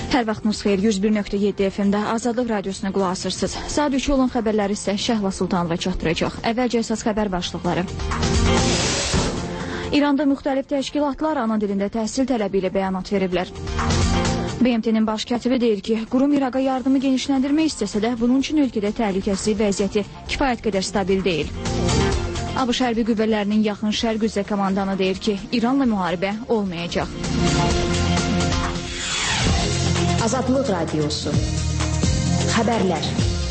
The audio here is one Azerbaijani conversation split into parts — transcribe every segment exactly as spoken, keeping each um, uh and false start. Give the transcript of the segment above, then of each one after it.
Hər vaxtınız xeyir, yüz bir nöqtə yeddi F M-də Azadlıq Radiosuna qulaq asırsınız. Saat üçü olan xəbərləri isə Şəhla Sultanova çatdıracaq. Əvvəlcə əsas xəbər başlıqları. İranda müxtəlif təşkilatlar ana dilində təhsil tələbi ilə bəyanat veriblər. B M T-nin baş katibi deyir ki, qurum İraqa yardımı genişləndirmək istəsə də, bunun üçün ölkədə təhlükəsizlik vəziyyəti kifayət qədər stabil deyil. ABŞ hərbi qüvvələrinin yaxın şərq üzrə komandanı deyir ki, İranla müharibə olmayacaq. Azadlıq Radiosu. Xəbərlər.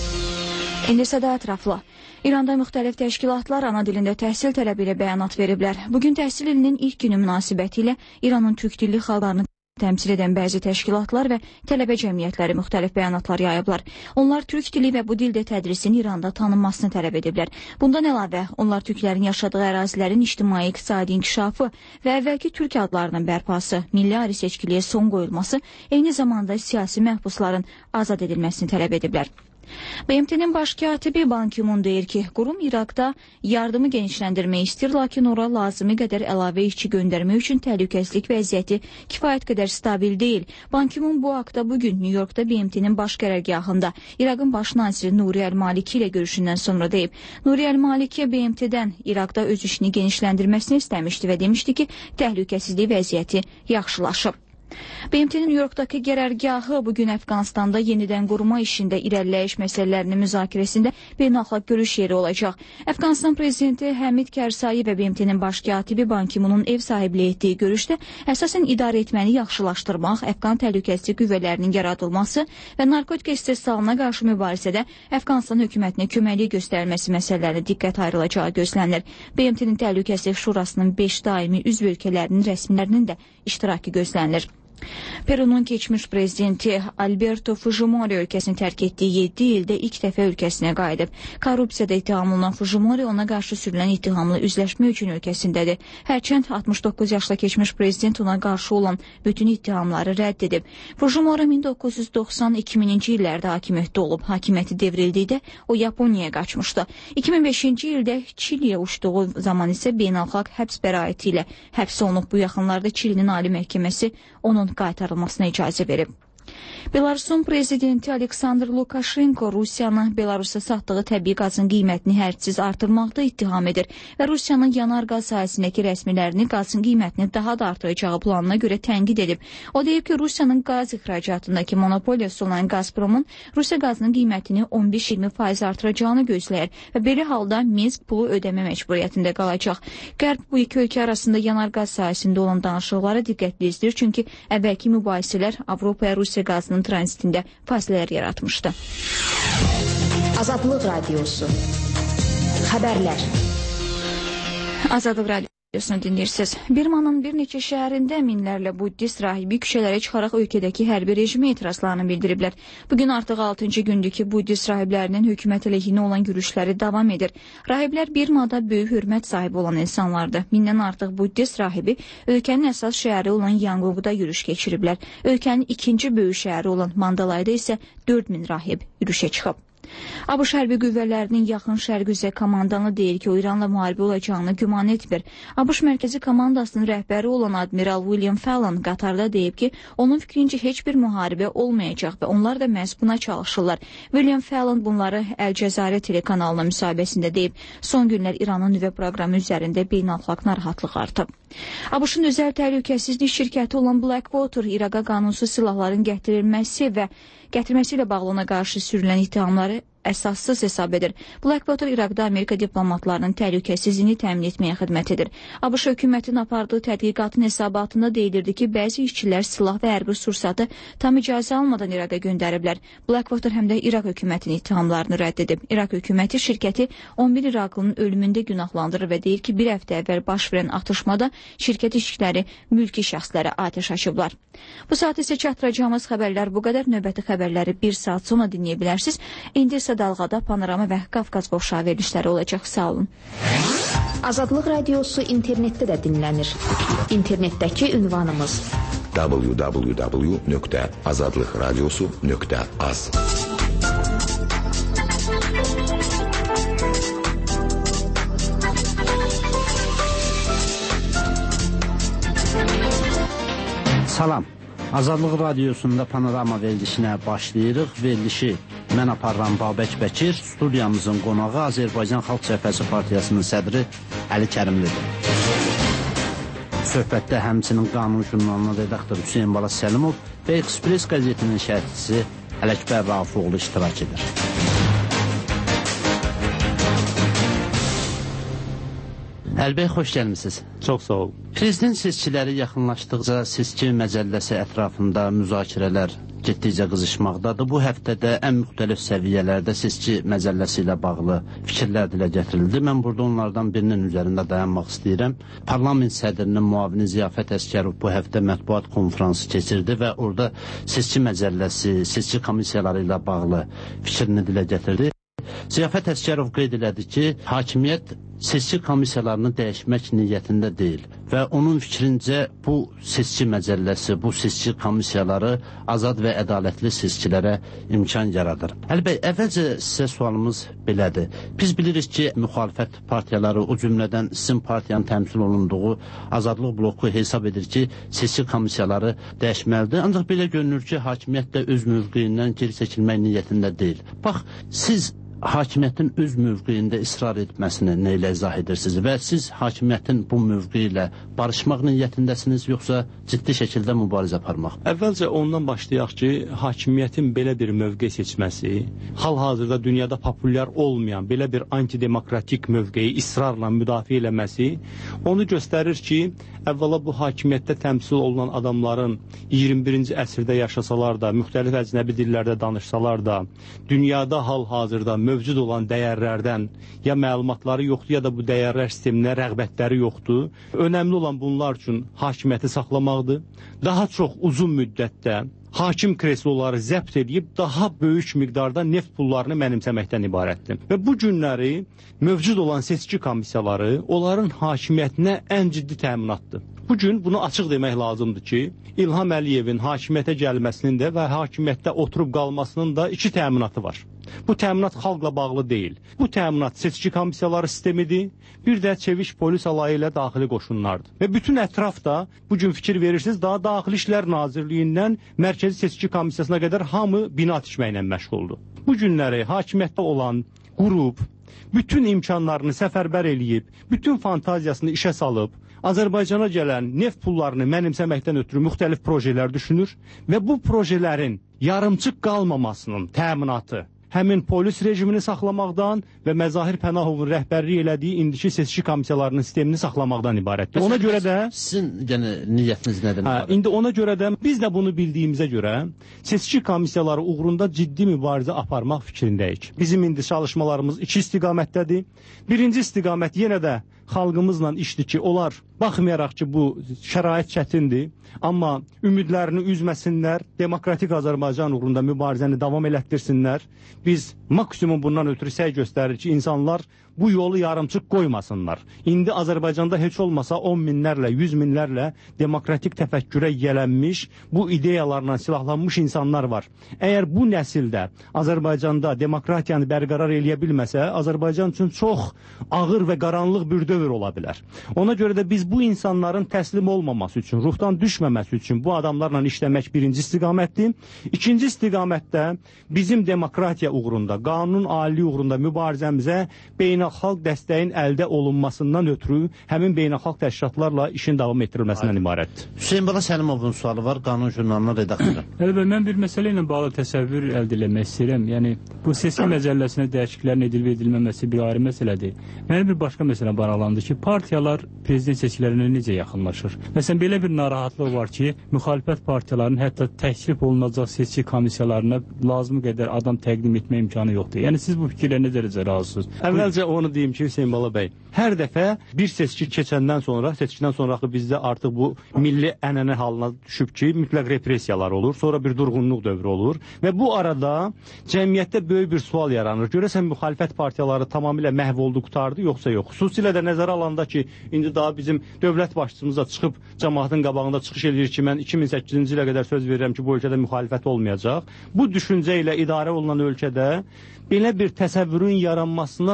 İndi isə də ətraflı. İranda müxtəlif təşkilatlar ana dilində təhsil tələbi ilə bəyanat veriblər. Bugün təhsil ilinin ilk günü münasibətilə İranın türk dilli xalqlarını təmsil edən bəzi təşkilatlar və tələbə cəmiyyətləri müxtəlif bəyanatlar yayıblar. Onlar türk dili və bu dildə tədrisin İranda tanınmasını tələb ediblər. Bundan əlavə, onlar türklərin yaşadığı ərazilərin ictimai-iqtisadi inkişafı və əvvəlki türk adlarının bərpası, milli ayrı seçkiliyə son qoyulması, eyni zamanda siyasi məhbusların azad edilməsini tələb ediblər. B M T-nin baş katibi Ban Ki-moon deyir ki, qurum İraqda yardımı genişləndirmək istəyir, lakin ora lazımi qədər əlavə işçi göndərmək üçün təhlükəsizlik vəziyyəti kifayət qədər stabil deyil. Ban Ki-moon bu haqda bugün New Yorkda B M T-nin baş qərargahında İraqın baş naziri Nuri Əl-Maliki ilə görüşündən sonra deyib. Nuri Əl-Maliki B M T-dən İraqda öz işini genişləndirməsini istəmişdi və demişdi ki, təhlükəsizlik vəziyyəti yaxşılaşıb. B M T-nin New Yorkdakı qərargahı bugün Əfqanistanda yenidən qurma işində irəliləyiş məsələlərinin müzakirəsində beynəlxalq görüş yeri olacaq. Əfqanistan prezidenti Həmid Kərsai və B M T-nin baş katibi Ban Ki-moonun ev sahibliyi etdiyi görüşdə əsasən idarə etməni yaxşılaşdırmaq, Əfqan təhlükəsizlik qüvvələrinin yaradılması və narkotik istehsalına qarşı mübarizədə Əfqanistan hökumətinə köməklik göstərilməsi məsələləri diqqət ayrılacağı gözlənilir. B M T-nin Təhlükəsizlik Şurasının beş daimi üzv ölkələrinin rəsmilərinin də iştirakı gözlənilir. Perunun keçmiş prezidenti Alberto Fujimori ölkəsini tərk etdiyi yeddi ildə ilk dəfə ölkəsinə qayıdıb. Korrupsiyada ittihamlı olan Fujimori ona qarşı sürülən ittihamla üzləşmək üçün ölkəsindədir. Hərçənd altmış doqquz yaşlı keçmiş prezident ona qarşı olan bütün ittihamları rədd edib. Fujimori min doqquz yüz doxsan iki minci illərdə hakimiyyətdə olub. Hakimiyyəti devrildikdə o Yaponiyaya qaçmışdı. iki min beşinci ildə Çiliyə uçduğu zaman isə beynəlxalq həbs bəraəti ilə həbs olunub. Bu yaxınlarda Çilinin Ali Məhkəməsi onun qaytarılmasına icazə verib. Belarusun prezidenti Aleksandr Lukashenko Rusiyanın Belarusa satdığı təbii qazın qiymətini hədsiz artırmaqda ittiham edir və Rusiyanın yanar qaz sahəsindəki rəsmilərini qazın qiymətini daha da artıracağı planına görə tənqid edib. O deyib ki, Rusiyanın qaz ixracatındakı monopoliyası olan Gazpromun Rusiya qazının qiymətini on beş iyirmi faiz artıracağını gözləyir və belə halda Minsk pulu ödəmə məcburiyyətində qalacaq. Qərb bu iki ölkə arasında yanar qaz sahəsində olan danışıqlara diqqətli izləyir, çünki əvvəlki mübahisələr Avropaya Rusiya qazının tranzitində fasilələr yaratmışdı. Azadlıq Radiosu. Xəbərlər. Azadlıq Radiosunu dinləyirsiniz. Birmanın bir neçə şəhərində minlərlə buddist rahibi küçələrə çıxaraq ölkədəki hərbi rejimə etirazlarını bildiriblər. Bugün artıq altıncı gündür ki, buddist rahiblərinin hökumət əleyhinə olan yürüşləri davam edir. Rahiblər Birmada böyük hörmət sahibi olan insanlardır. Mindən artıq buddist rahibi ölkənin əsas şəhəri olan Yangonqda yürüş keçiriblər. Ölkənin ikinci böyük şəhəri olan Mandalayda isə dörd min rahib yürüşə çıxıb. ABŞ hərbi qüvvələrinin yaxın şərq üzrə komandanı deyir ki, o İranla müharibə olacağını güman etmir. ABŞ mərkəzi komandasının rəhbəri olan admiral William Fallon Qatarda deyib ki, onun fikrincə heç bir müharibə olmayacaq və onlar da məhz buna çalışırlar. William Fallon bunları Əl-Cəzarə telekanalına müsahibəsində deyib. Son günlər İranın nüvə proqramı üzərində beynəlxalq narahatlıq artıb. ABŞ-ın özəl təhlükəsizlik şirkəti olan Blackwater İraqa qanunsuz silahların gətirilməsi və gətirməsi ilə bağlı ona qarşı sürülən ittihamları əsassız hesab edir. Blackwater İraqda Amerika diplomatlarının təhlükəsizliyini təmin etməyə xidmət edir. ABŞ hökumətinin apardığı tədqiqatın hesabatında deyilirdi ki, bəzi işçilər silah və hərbi sursatı tam icazə almadan İraqa göndəriblər. Blackwater həm də İraq hökumətinin ittihamlarını rədd edib. İraq hökuməti şirkəti on bir İraqlının ölümündə günahlandırır və deyir ki, bir həftə əvvəl baş verən atışmada şirkət işçiləri mülki şəxslərə atəş açıblar. Bu saat isə çatdıracağımız xəbərlər bu qədər. Növbəti xəbərləri bir saat sonra dinləyə bilərsiniz. İndi isə Dalğada Panorama və Qafqaz qovşağı verilişləri olacaq. Sağ olun. Azadlıq Radiosu internetdə də dinlənir. İnternetdəki ünvanımız w w w nöqtə azadlıq radiosu nöqtə az. Salam. Azadlıq Radiosunda panorama verilişinə başlayırıq. Verilişi mən aparıram Babək Bəkir, studiyamızın qonağı Azərbaycan Xalq Cəbhəsi Partiyasının sədri Əli Kərimlidir. Söhbətdə həmçinin Qanun jurnalının redaktoru Hüseyin Bala Səlimov və Express qəzetinin şərhçisi Ələkbər Rafiqoğlu iştirak edir. Əlbəy, xoş gəlmişsiniz. Çox sağ ol. Prezident seçkiləri yaxınlaşdıqca seçki məcəlləsi ətrafında müzakirələr getdikcə qızışmaqdadır. Bu həftədə ən müxtəlif səviyyələrdə seçki məcəlləsi ilə bağlı fikirlər dilə gətirildi. Mən burada onlardan birinin üzərində dayanmaq istəyirəm. Parlament sədrinin müavini Ziyafət Əsgərov bu həftə mətbuat konfransı keçirdi və orada seçki məcəlləsi, seçki komissiyaları ilə bağlı fikrini dilə gətirdi. Ziyafət Əsgərov qeyd elədi ki, hakimiyyət seçki komissiyalarını dəyişmək niyyətində deyil və onun fikrincə bu seçki məcəlləsi, bu seçki komissiyaları azad və ədalətli seçkilərə imkan yaradır. Əlbəy, əvvəlcə sizə sualımız belədir. Biz bilirik ki, müxalifət partiyaları, o cümlədən sizin partiyanın təmsil olunduğu Azadlıq bloku hesab edir ki, seçki komissiyaları dəyişməlidir. Ancaq belə görünür ki, hakimiyyət də öz mövqeyindən geri çəkilmək niyyətində deyil. Bax, siz hakimiyyətin öz mövqeyində israr etməsini nə ilə izah edirsiniz və siz hakimiyyətin bu mövqeyi ilə barışmaq niyyətindəsiniz, yoxsa ciddi şəkildə mübarizə aparmaq? Əvvəlcə ondan başlayaq ki, hakimiyyətin belə bir mövqe seçməsi, hal-hazırda dünyada populyar olmayan belə bir antidemokratik mövqeyi israrla müdafiə eləməsi onu göstərir ki, əvvəla bu hakimiyyətdə təmsil olunan adamların iyirmi birinci əsrdə yaşasalar da, müxtəlif əcnəbi dillərdə danışsalar da, dünyada hal-hazırda mövcud olan dəyərlərdən ya məlumatları yoxdur, ya da bu dəyərlər sisteminə rəğbətləri yoxdur. Önəmli olan bunlar üçün hakimiyyəti saxlamaqdır. Daha çox uzun müddətdə hakim kresloları zəbt edib daha böyük miqdarda neft pullarını mənimsəməkdən ibarətdir. Və bu günləri mövcud olan seçki komissiyaları onların hakimiyyətinə ən ciddi təminatdır. Bugün bunu açıq demək lazımdır ki, İlham Əliyevin hakimiyyətə gəlməsinin də və hakimiyyətdə oturub qalmasının da iki təminatı var. Bu təminat xalqla bağlı deyil. Bu təminat seçki komissiyaları sistemidir, bir də çeviş polis alayı ilə daxili qoşunlardır. Və bütün ətraf da, bugün fikir verirsiniz, daha Daxili İşlər Nazirliyindən Mərkəzi Seçki Komissiyasına qədər hamı bina tikməklə məşğuldur. Bu günləri hakimiyyətdə olan qrup bütün imkanlarını səfərbər eləyib, bütün fantaziyasını işə salıb, Azərbaycana gələn neft pullarını mənimsəməkdən ötürü müxtəlif projelər düşünür və bu projelerin yarımçıq qalmamasının təminatı həmin polis rejimini saxlamaqdan və Məzahir Pənahovun rəhbərliyi elədiyi indiki seçki komissiyalarının sistemini saxlamaqdan ibarətdir. Ona görə də sizin yəni niyyətiniz nədir? Hə, indi ona görə də biz də bunu bildiyimizə görə seçki komissiyaları uğrunda ciddi mübarizə aparmaq fikrindəyik. Bizim indi çalışmalarımız iki istiqamətdədir. Birinci istiqamət yenə də xalqımızla işdir ki, onlar baxmayaraq ki, bu şərait çətindir, amma ümidlərini üzməsinlər, demokratik Azərbaycan uğrunda mübarizəni davam elətdirsinlər. Biz maksimum bundan ötürü səy göstərir ki, insanlar bu yolu yarımçıq qoymasınlar. İndi Azərbaycanda heç olmasa on minlərlə, yüz minlərlə demokratik təfəkkürə yiyələnmiş, bu ideyalarla silahlanmış insanlar var. Əgər bu nəsildə Azərbaycanda demokratiyanı bərqərar eləyə bilməsə, Azərbaycan üçün çox ağır və qaranlıq bir dövr ola bilər. Ona görə də biz bu insanların təslim olmaması üçün, ruhdan düşməməsi üçün bu adamlarla işləmək birinci istiqamətdir. İkinci istiqamətdə bizim demokratiya uğrunda, qanun aliliyi uğrunda mübarizəmizə beynəlxalq dəstəyin əldə olunmasından ötürü həmin beynəlxalq təşkilatlarla işin davam etdirilməsindən ibarətdir. Hüseyin Bala Səlimovun sualı var, Qanun jurnalının redaktoru. Əlbəttə, mən bir məsələ ilə bağlı təsəvvür əldə etmək istəyirəm. Yəni, bu seçki məcəlləsinə dəyişikliklərin edilib edilməməsi bir ayrı məsələdir. Mənim bir başqa məsələ bağlandı ki, partiyalar prezident seçkilərinə necə yaxınlaşır? Məsələn, belə bir narahatlıq var ki, müxalifət partiyalarının hətta təklif olunacaq seçki komissiyalarına lazım qədər adam təqdim etmə imkanı yoxdur. Yəni, siz bu fikirlə nə dərəcə razısınız? Əvvəlcə onu deyim ki, Hüseyin Bala bəy, hər dəfə bir seçki keçəndən sonra, seçkidən sonraki bizdə artıq bu milli ənənə halına düşüb ki, mütləq repressiyalar olur, sonra bir durğunluq dövrü olur və bu arada cəmiyyətdə böyük bir sual yaranır. Görəsən müxalifət partiyaları tamamilə məhv oldu, qutardı, yoxsa yox? Xüsusilə də nəzərə alanda ki, indi daha bizim dövlət başçımız da çıxıb cəmaatın qabağında çıxış edir ki, mən iki min səkkizinci ilə qədər söz verirəm ki, bu ölkədə müxalifət olmayacaq. Bu düşüncə ilə idarə olunan ölkədə belə bir təsəvvürün yaranmasına mən təbii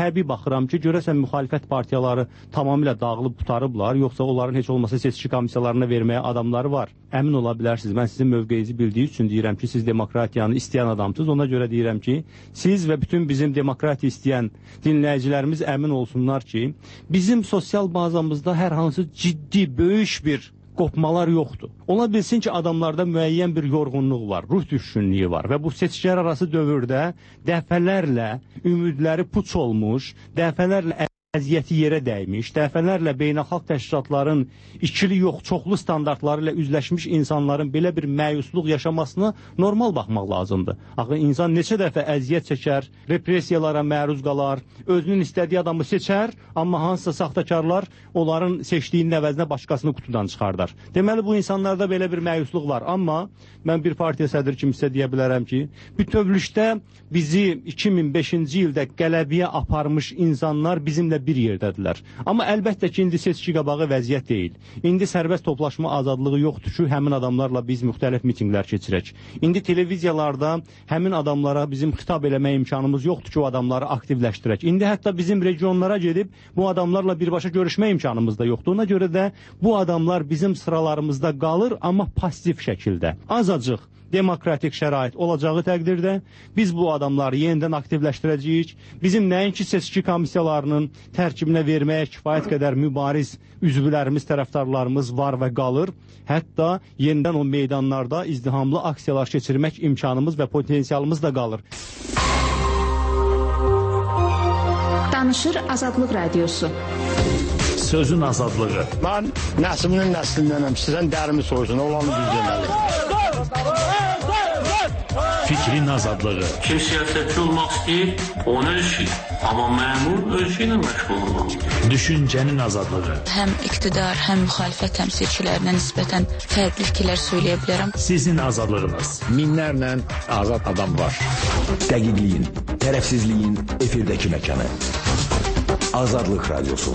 təbii baxıram ki, görəsən müxalifət partiyaları tamamilə dağılıb qutarıblar, yoxsa onların heç olmasa seçki komissiyalarına verməyə adamları var. Əmin ola bilərsiniz. Mən sizin mövqeyinizi bildiyi üçün deyirəm ki, siz demokratiyanı istəyən adamsınız. Ona görə deyirəm ki, siz və bütün bizim demokratiya istəyən dinləyicilərimiz əmin olsunlar ki, bizim sosial bazamızda hər hansı ciddi, böyük bir qopmalar yoxdur. Ola bilsin ki, adamlarda müəyyən bir yorğunluq var, ruh düşkünlüyü var və bu seçkilər arası dövrdə dəfələrlə ümidləri puç olmuş, dəfələrlə əziyyəti yerə dəymiş, dəfələrlə beynəlxalq təşkilatların ikili yox, çoxlu standartları ilə üzləşmiş insanların belə bir məyusluq yaşamasına normal baxmaq lazımdır. Axı insan neçə dəfə əziyyət çəkər, repressiyalara məruz qalar, özünün istədiyi adamı seçər, amma hansısa saxtakarlar onların seçdiyinin əvəzinə başqasını qutudan çıxardar. Deməli, bu insanlarda belə bir məyusluq var, amma mən bir partiya sədri kimi sizə deyə bilərəm ki, bütövlükdə bizi iki min beşinci ildə qələbiyə aparmış insanlar bizimlə bir yerdədirlər. Amma əlbəttə ki, indi seçki qabağı vəziyyət deyil. İndi sərbəst toplaşma azadlığı yoxdur ki, həmin adamlarla biz müxtəlif mitinqlər keçirək. İndi televiziyalarda həmin adamlara bizim xitab eləmə imkanımız yoxdur ki, o adamları aktivləşdirək. İndi hətta bizim regionlara gedib bu adamlarla birbaşa görüşmə imkanımız da yoxdur. Ona görə də bu adamlar bizim sıralarımızda qalır, amma passiv şəkildə. Azacıq demokratik şərait olacağı təqdirdə biz bu adamları yenidən aktivləşdirəcəyik. Bizim nəinki seçki komissiyalarının tərkibinə verməyə kifayət qədər mübariz üzvlərimiz, tərəfdarlarımız var və qalır. Hətta yenidən o meydanlarda izdihamlı aksiyalar keçirmək imkanımız və potensialımız da qalır. Danışır Azadlıq Radiosu. Sözün azadlığı. Mən nəslinin nəslindənəm. Sizdən dərimi soysun, olanı biz deməli. Fikrin azadlığı. Kim siyasətçi olmaq istəyir, onu ölçür. Amma məmur ölçü ilə məşğul olmaq. Düşüncənin azadlığı. Həm iqtidar, həm müxalifət təmsilçilərinə nisbətən fərqli fikirlər söyləyə bilərəm. Sizin azadlığınız. Minlərlə azad adam var. Dəqiqliyin, tərəfsizliyin efirdəki məkanı. Azadlıq Radiosu.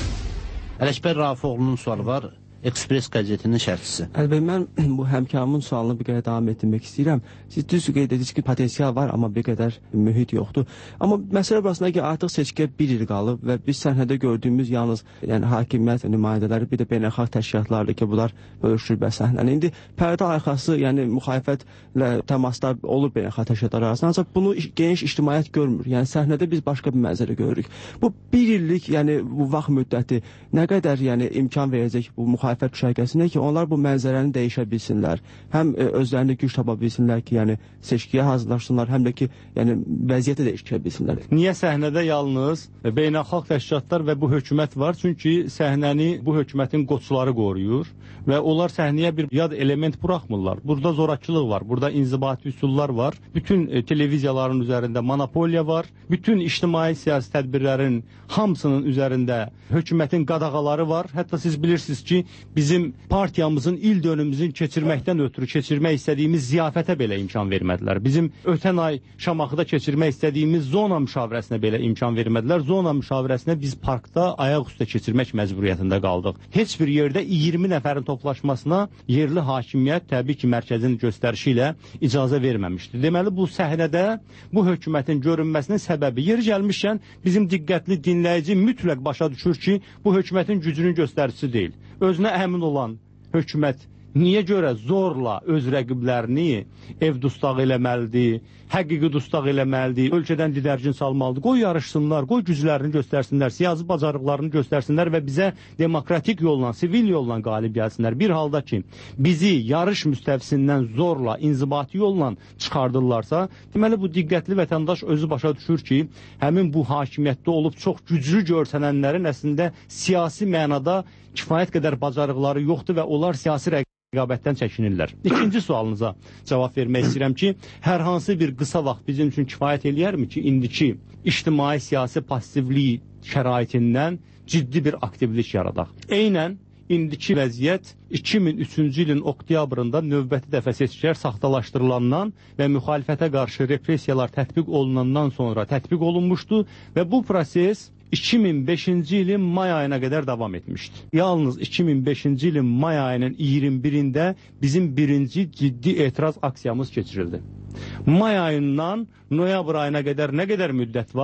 Ələkbər Rafiqoğlu'nun sualı var. Ekspres qəzetinin şərhçisi. Əlbəttə, mən bu həmkarımın sualını bir qədər davam etdirmək istəyirəm. Siz düz qeyd edirsiniz ki, potensial var, amma bir qədər mühit yoxdur. Amma məsələ burasında ki, artıq seçkiyə bir il qalıb və biz səhnədə gördüyümüz yalnız yəni, hakimiyyət nümayəndələri, bir də beynəlxalq təşkilatlardır ki, bunlar bölüşür bə səhnəni. İndi pərdə arxası, yəni müxalifətlə təmaslar olur beynəlxalq təşkilatlar arasında, ancaq bunu geniş ictimaiyyət görmür. Yəni səhnədə biz başqa bir mənzərə görürük. Bu bir illik, yəni bu vaxt müddəti nə qədər yəni imkan verəcək bu müxalifət müxalifət düşərgəsinə ki, onlar bu mənzərəni dəyişə bilsinlər. Həm e, özlərini güc tapa bilsinlər ki, yəni seçkiyə hazırlaşsınlar, həm də ki, yəni vəziyyəti dəyişə bilsinlər. Niyə səhnədə yalnız beynəlxalq təşkilatlar və bu hökumət var? Çünki səhnəni bu hökumətin qoçuları qoruyur və onlar səhnəyə bir yad element buraxmırlar. Burada zorakılıq var, burada inzibati üsullar var, bütün e, televiziyaların üzərində monopoliya var, bütün ictimai siyasi tədbirlərin hamısının üzərində hökumətin qadağaları var. Hətta siz bilirsiniz ki, bizim partiyamızın il dönümümüzün keçirməkdən ötürü keçirmək istədiyimiz ziyafətə belə imkan vermədilər. Bizim ötən ay Şamaxıda keçirmək istədiyimiz zona müşavirəsinə belə imkan vermədilər. Zona müşavirəsinə biz parkda ayaq üstə keçirmək məcburiyyətində qaldıq. Heç bir yerdə iyirmi nəfərin toplaşmasına yerli hakimiyyət təbii ki, mərkəzin göstərişi ilə icazə verməmişdi. Deməli, bu səhnədə bu hökumətin görünməsinin səbəbi yeri gəlmişkən bizim diqqətli dinləyici mütləq başa düşür ki, bu hökumətin gücünün göstəricisi deyil. Özünə əmin olan hökumət niyə görə zorla öz rəqiblərini ev dustaq eləməlidir, həqiqi dustaq eləməlidir, ölkədən didərgin salmalıdır, qoy yarışsınlar, qoy güclərini göstərsinlər, siyasi bacarıqlarını göstərsinlər və bizə demokratik yolla, sivil yolla qalib gəlsinlər. Bir halda ki, bizi yarış müstəvisindən zorla, inzibati yolla çıxardırlarsa, deməli bu diqqətli vətəndaş özü başa düşür ki, həmin bu hakimiyyətdə olub çox güclü görsənənlərin əslində siyasi mənada kifayət qədər bacarıqları yoxdur və onlar siyasi rəqiblər rəqabətdən çəkinirlər. İkinci sualınıza cavab vermək istəyirəm ki, hər hansı bir qısa vaxt bizim üçün kifayət eləyərmi ki, indiki ictimai siyasi passivlik şəraitindən ciddi bir aktivlik yaradaq. Eynən indiki vəziyyət iki min üçüncü ilin oktyabrında növbəti dəfə seçkilər saxtalaşdırılandan və müxalifətə qarşı repressiyalar tətbiq olunandan sonra tətbiq olunmuşdu və bu proses iki min beşinci ilin may ayına qədər davam etmişdi. Yalnız iki min beşinci ilin may ayının iyirmi birində bizim birinci ciddi etiraz aksiyamız keçirildi. May ayından noyabr ayına qədər nə qədər müddət var?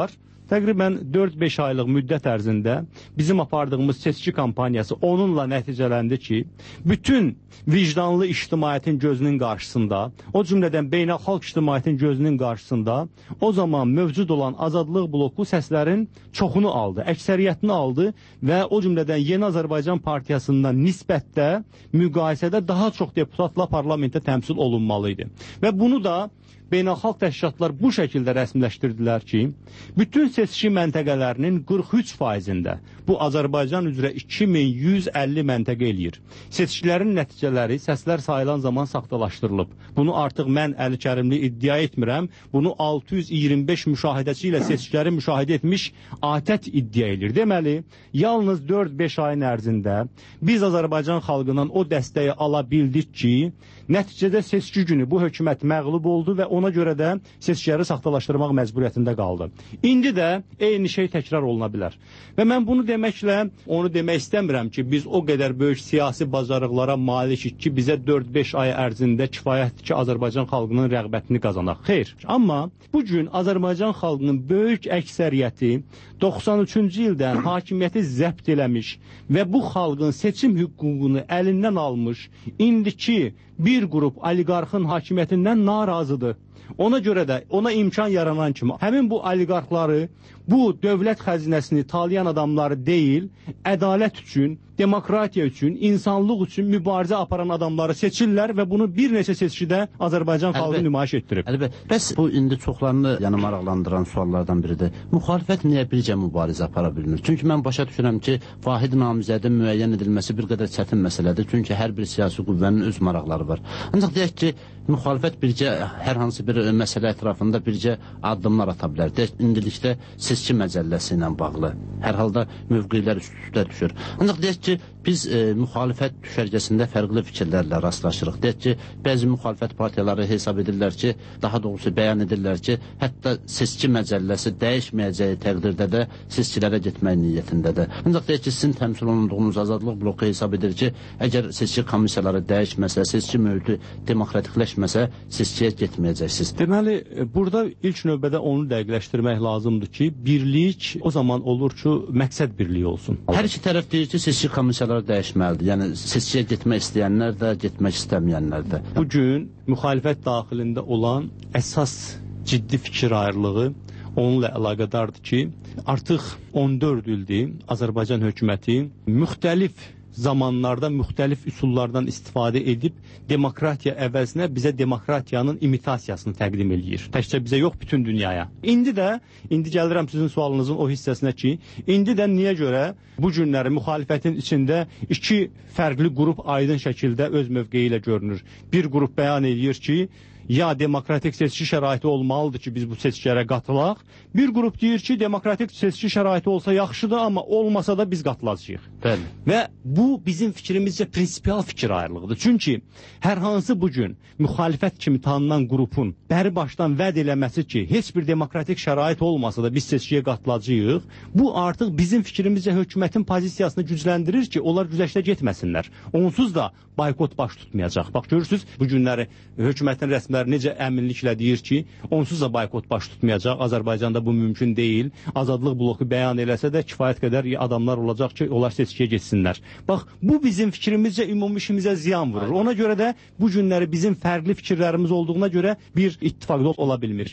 təqribən dörd-beş aylıq müddət ərzində bizim apardığımız seçki kampaniyası onunla nəticələndi ki, bütün vicdanlı ictimaiyyətin gözünün qarşısında, o cümlədən beynəlxalq ictimaiyyətin gözünün qarşısında o zaman mövcud olan Azadlıq bloku səslərin çoxunu aldı, əksəriyyətini aldı və o cümlədən Yeni Azərbaycan Partiyasından nisbətdə müqayisədə daha çox deputatla parlamentdə təmsil olunmalıydı. Və bunu da beynəlxalq təşkilatlar bu şəkildə rəsmiləşdirdilər ki, bütün seçki məntəqələrinin qırx üç faizində, bu Azərbaycan üzrə iki min yüz əlli məntəqə eləyir. Seçkilərin nəticələri səslər sayılan zaman saxtalaşdırılıb. Bunu artıq mən Əli Kərimli iddia etmirəm, bunu altı yüz iyirmi beş müşahidəçi ilə seçkiləri müşahidə etmiş ATƏT iddia edir. Deməli, yalnız dörd-beş ayın ərzində biz Azərbaycan xalqından o dəstəyi ala bildik ki, nəticədə seçki günü bu hökumət məğlub oldu və ona görə də seçkiləri saxtalaşdırmaq məcburiyyətində qaldı. İndi də eyni şey təkrar oluna bilər. Və mən bunu deməklə, onu demək istəmirəm ki, biz o qədər böyük siyasi bacarıqlara malikik ki, bizə dörd-beş ay ərzində kifayətdir ki, Azərbaycan xalqının rəğbətini qazanaq. Xeyr. Amma bugün Azərbaycan xalqının böyük əksəriyyəti doxsan üçüncü ildən hakimiyyəti zəbt eləmiş və bu xalqın seçim hüququnu əlindən almış, indiki bir qrup oliqarxın hakimiyyətindən narazıdır. Ona görə də ona imkan yaranan kimi həmin bu oliqarxları, bu dövlət xəzinəsini talayan adamları deyil, ədalət üçün, demokratiya üçün, insanlıq üçün mübarizə aparan adamları seçirlər və bunu bir neçə seçkidə Azərbaycan xalqı nümayiş etdirib. Əlbət, bəs bu indi çoxlarını yəni maraqlandıran suallardan biridir. Müxalifət niyə bircə mübarizə apara bilmir? Çünki mən başa düşürəm ki, vahid namizədə müəyyən edilməsi bir qədər çətin məsələdir. Çünki hər bir siyasi qüvvənin öz maraqları var. Ancaq deyək ki, müxalifət bircə hər hansı bir məsələ ətrafında bircə addımlar ata bilər. Deyək, indilikdə seçki məcəlləsi ilə bağlı. Hər halda mövqelər üst-üstə düşür. Ancaq deyək ki, biz e, müxalifət düşərgəsində fərqli fikirlərlə rastlaşırıq. Deyək ki, bəzi müxalifət partiyaları hesab edirlər ki, daha doğrusu bəyan edirlər ki, hətta seçki məcəlləsi dəyişməyəcəyi təqdirdə də seçkilərə getmək niyyətindədir. Ancaq deyək ki, sizin təmsil olunduğunuz Azadlıq bloku hesab edir ki, əgər seçki komissiyaları dəyişməsə, seçki mühiti demokratikləşməsə, seçkiyə getməyəcəksiniz. Deməli, burada ilk növbədə onu dəqiqləşdirmək lazımdır ki, birlik o zaman olur ki, məqsəd birliyi olsun. Hər iki tərəf deyir ki, seçki komissiyaları dəyişməlidir. Yəni, seçkiyə getmək istəyənlər də, getmək istəməyənlər də. Bugün müxalifət daxilində olan əsas ciddi fikir ayrılığı onunla əlaqədardır ki, artıq on dörd ildir Azərbaycan hökuməti müxtəlif zamanlarda müxtəlif üsullardan istifadə edib demokratiya əvəzinə bizə demokratiyanın imitasiyasını təqdim eləyir. Təkcə bizə yox, bütün dünyaya. İndi də, indi gəlirəm sizin sualınızın o hissəsinə ki, indi də niyə görə bu günləri müxalifətin içində iki fərqli qrup aydın şəkildə öz mövqeyi ilə görünür. Bir qrup bəyan edir ki, ya demokratik seçki şəraiti olmalıdır ki, biz bu seçkilərə qatılaq. Bir qrup deyir ki, demokratik seçki şəraiti olsa yaxşıdır, amma olmasa da biz qatılacağıq. Bəli. Və bu bizim fikrimizcə prinsipial fikir ayrılığıdır. Çünki hər hansı bugün müxalifət kimi tanınan qrupun bəri başdan vəd eləməsi ki, heç bir demokratik şərait olmasa da biz seçkiyə qatılacağıq, bu artıq bizim fikrimizcə hökumətin pozisiyasını gücləndirir ki, onlar güzəştə getməsinlər. Onsuz da boykot baş tutmayacaq. Bax, görürsünüz, bu günləri hökumətin rəsmiləri necə əminliklə deyir ki, onsuz da boykot baş tutmayacaq. Azərbaycanda bu mümkün deyil. Azadlıq bloku bəyan eləsə də kifayət qədər adamlar olacaq ki, onlar seçkiyə getsinlər. Bax, bu bizim fikrimizcə ümumi işimizə ziyan vurur. Ona görə də bu günləri bizim fərqli fikirlərimiz olduğuna görə bir ittifaqda ola bilmir.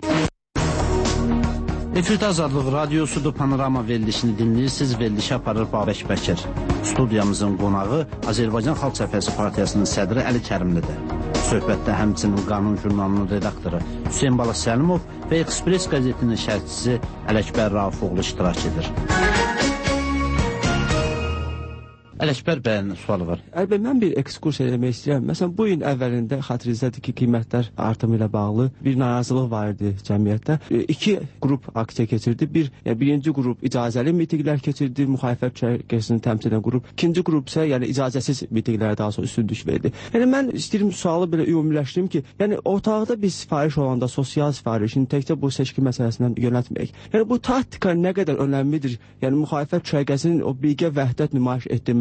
Efirdə Azadlıq Radiosudur, Panorama verilişini dinləyirsiniz. Verilişi aparır Babək Bəkir. Studiyamızın qonağı Azərbaycan Xalq Cəbhəsi Partiyasının sədri Əli Kərimlidir. Söhbətdə həmçinin Qanun jurnalının redaktoru Hüseyn Bala Səlimov və Ekspress qəzetinin şərhçisi Ələkbər Raufoğlu iştirak edir. Ələkbər bəyin sualı var. Əlbəttə, mən bir ekskursiya eləmək istəyirəm. Məsələn, bu il əvvəlində xatırınızdadır ki, qiymətlər artımı ilə bağlı bir narazılıq var idi cəmiyyətdə. E, iki qrup aksiya keçirdi. Bir, yəni, birinci qrup icazəli mitinqlər keçirdi, müxalifət şərəkəsini təmsil edən qrup. İkinci qrup isə yəni icazəsiz mitinqlərə daha sonra üstünlük verdi. Yəni mən istəyirəm sualı belə ümumiləşdirim ki, yəni otaqda bir sifariş olanda sosial sifarişini təkcə bu seçki məsələsindən yönəltməyək. Yəni bu taktika nə qədər önəmlidir? Yəni müxalifət şərəkəsinin o birgə vəhdət nümayiş etdirməsi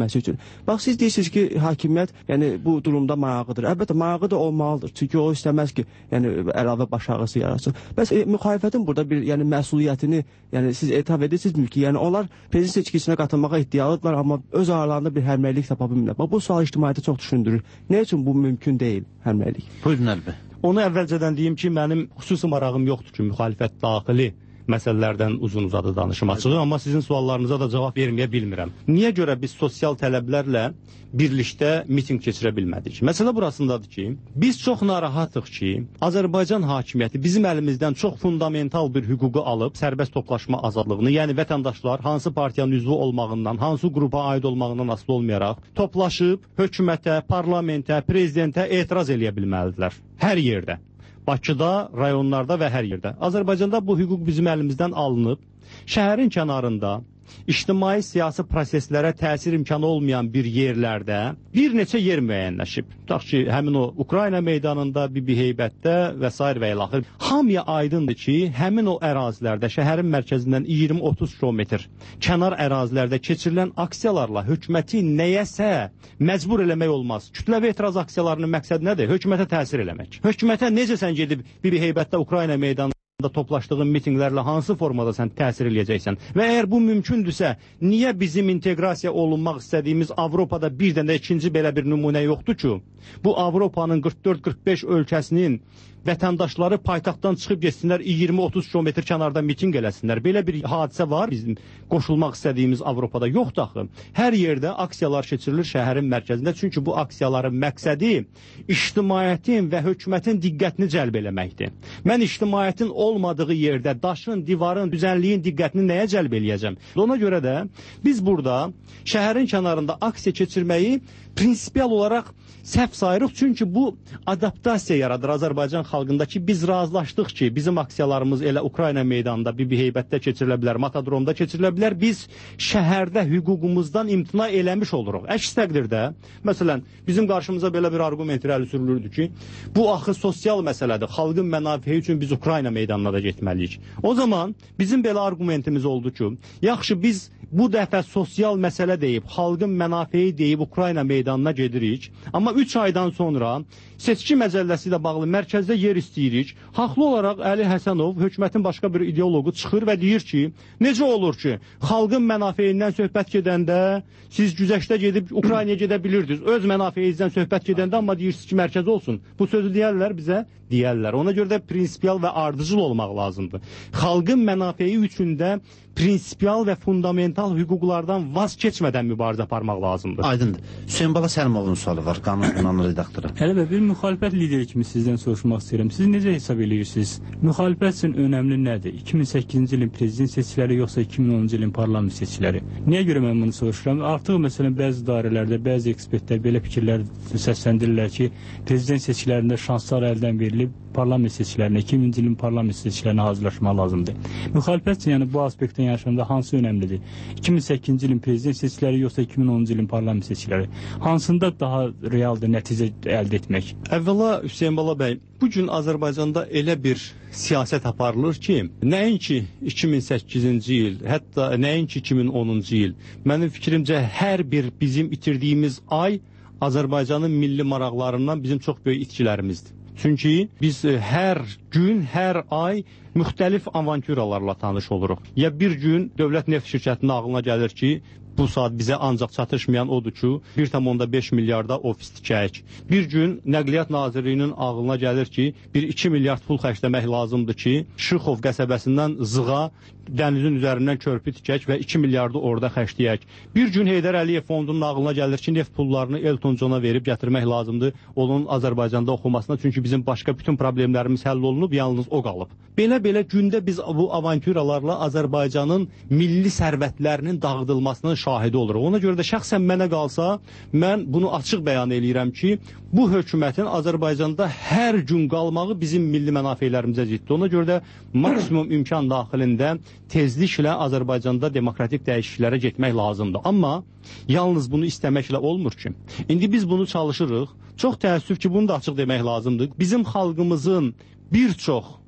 edilməsi üçün. Bax, siz deyirsiniz ki, hakimiyyət yəni, bu durumda maraqlıdır. Əlbəttə, maraqlı da olmalıdır. Çünki o istəməz ki, yəni, əlavə baş ağrısı yaratsın. Bəs e, müxalifətin burada bir yəni, məsuliyyətini yəni, siz etiraf edirsinizmi ki, yəni, onlar prezident seçkisinə qatılmağa iddialıdırlar, amma öz aralarında bir həmrəylik tapa bilmirlər. Bax, bu sual ictimaiyyəti çox düşündürür. Nə üçün bu mümkün deyil, həmrəylik? Buyurun Əlbi. Onu əvvəlcədən deyim ki, mənim xüsusi marağım yoxdur ki, müxalifət daxili məsələlərdən uzun-uzadı danışım açığı, amma sizin suallarınıza da cavab verməyə bilmirəm. Niyə görə biz sosial tələblərlə birlikdə miting keçirə bilmədik? Məsələ burasındadır ki, biz çox narahatıq ki, Azərbaycan hakimiyyəti bizim əlimizdən çox fundamental bir hüququ alıb, sərbəst toplaşma azadlığını, yəni vətəndaşlar hansı partiyanın üzvü olmağından, hansı qrupa aid olmağından asılı olmayaraq, toplaşıb hökumətə, parlamentə, prezidentə etiraz eləyə bilməlidirlər. Hər yerdə. Bakıda, rayonlarda və hər yerdə. Azərbaycanda bu hüquq bizim əlimizdən alınıb, şəhərin kənarında, ictimai siyasi proseslərə təsir imkanı olmayan bir yerlərdə bir neçə yer müəyyənləşib. Tutaq ki, həmin o Ukrayna meydanında, Bibi Heybətdə və s. və ilaxır. Hamıya aydındır ki, həmin o ərazilərdə, şəhərin mərkəzindən iyirmi otuz kilometr kənar ərazilərdə keçirilən aksiyalarla hökuməti nəyəsə məcbur eləmək olmaz. Kütləvi etiraz aksiyalarının məqsədi nədir? Hökumətə təsir eləmək. Hökumətə necə sən gedib Bibi Heybətdə, Ukrayna meydanında toplaşdığın mitinglərlə hansı formada sən təsir eləyəcəksən? Və əgər bu mümkündürsə, niyə bizim inteqrasiya olunmaq istədiyimiz Avropada bir dənə ikinci belə bir nümunə yoxdur ki? Bu Avropanın qırx dörd qırx beş ölkəsinin vətəndaşları paytaxtdan çıxıb getsinlər, iyirmi otuz kilometr kənarda miting eləsinlər. Belə bir hadisə var bizim qoşulmaq istədiyimiz Avropada. Yoxdur axı. Hər yerdə aksiyalar keçirilir şəhərin mərkəzində. Çünki bu aksiyaların məqsədi ictimaiyyətin və hökumətin diqqətini cəlb eləməkdir. Mən ictimaiyyətin olmadığı yerdə daşın, divarın, düzənliyin diqqətini nəyə cəlb eləyəcəm? Ona görə də biz burada şəhərin kənarında aksiya keçirməyi prinsipial olaraq səhv sayırıq. Çünki bu adaptasiya yaradır Azərbaycan xalqında ki, biz razılaşdıq ki, bizim aksiyalarımız elə Ukrayna meydanında, Bibi Heybətdə keçirilə bilər, Matadromda keçirilə bilər. Biz şəhərdə hüququmuzdan imtina eləmiş oluruq. Əks təqdirdə, məsələn, bizim qarşımıza belə bir argument irəli sürülürdü ki, bu axı sosial məsələdir. Xalqın mənafeyi üçün biz Ukrayna meydanına da getməliyik. O zaman bizim belə argumentimiz oldu ki, yaxşı biz bu dəfə sosial məsələ deyib, xalqın mənafeyi deyib Ukrayna meydanına gedirik. Amma üç aydan sonra seçki məcəlləsi ilə bağlı mərkəzdə yer istəyirik. Haqlı olaraq Əli Həsənov, hökumətin başqa bir ideologu çıxır və deyir ki, necə olur ki, xalqın mənafeyindən söhbət gedəndə siz güzəştə gedib Ukraynaya gedə bilirdiniz. Öz mənafeyinizdən söhbət gedəndə amma deyirsiniz ki, mərkəz olsun. Bu sözü deyərlər bizə? Deyərlər. Ona görə də prinsipial və ardıcıl olmaq lazımdır. Xalqın mənafeyi üçün də prinsipial və fundamental hüquqlardan vaz keçmədən mübarizə aparmaq lazımdır. Aydındır. Hüseyin Bala Səlimovun sualı var, qanun ünvanlı redaktoru. Hələ bir müxalifət lideri kimi sizdən soruşmaq istəyirəm. Siz necə hesab edirsiniz? Müxalifət üçün önəmli nədir? iki min səkkizinci ilin prezident seçkiləri yoxsa iki min onuncu ilin parlament seçkiləri? Niyə görə mən bunu soruşuram? Artıq məsələn bəzi dairələrdə, bəzi ekspertlər belə fikirlər səsləndirirlər ki, prezident seçkilərində şanslar əldən verilib, parlament seçkilərinə, iki minci ilin parlament seçkilərinə hazırlaşmaq lazımdır. Müxalifət üçün yəni bu aspektdən yaşamda hansı önəmlidir? iki min səkkizinci ilin prezident seçkiləri yoxsa iki min onuncu ilin parlament seçkiləri? Hansında daha realdır nəticə əldə etmək? Əvvəla Hüseyin Bala bəy, bugün Azərbaycanda elə bir siyasət aparılır ki, nəinki iki min səkkizinci il, hətta nəinki iki min onuncu il. Mənim fikrimcə hər bir bizim itirdiyimiz ay Azərbaycanın milli maraqlarından bizim çox böyük itkilərimizdir. Çünki biz hər gün, hər ay müxtəlif avantüralarla tanış oluruq. Ya bir gün dövlət neft şirkətinin ağlına gəlir ki, bu saat bizə ancaq çatışmayan odur ki, bir tam beş milyarda ofis tikək. Bir gün Nəqliyyat Nazirliyinin ağlına gəlir ki, bir iki milyard pul xərcləmək lazımdır ki, Şıxov qəsəbəsindən Zığa dənizin üzərindən körpü tikək və iki milyardı orada xərcləyək. Bir gün Heydər Əliyev fondunun ağlına gəlir ki, neft pullarını Elton Johna verib gətirmək lazımdır onun Azərbaycanda oxumasına, çünki bizim başqa bütün problemlərimiz həll olunub, yalnız o qalıb. Belə-belə gündə biz bu avantüralarla Azərbaycanın milli sərvətlərinin dağıdılmasının şahidi oluruq. Ona görə də şəxsən mənə qalsa, mən bunu açıq bəyan eləyirəm ki, bu hökumətin Azərbaycanda hər gün qalmağı bizim milli mənafeylərimizə ziddir. Ona görə də maksimum imkan daxilində tezliklə Azərbaycanda demokratik dəyişikliklərə getmək lazımdır. Amma yalnız bunu istəməklə olmur ki. İndi biz bunu çalışırıq. Çox təəssüf ki, bunu da açıq demək lazımdır. Bizim xalqımızın bir çox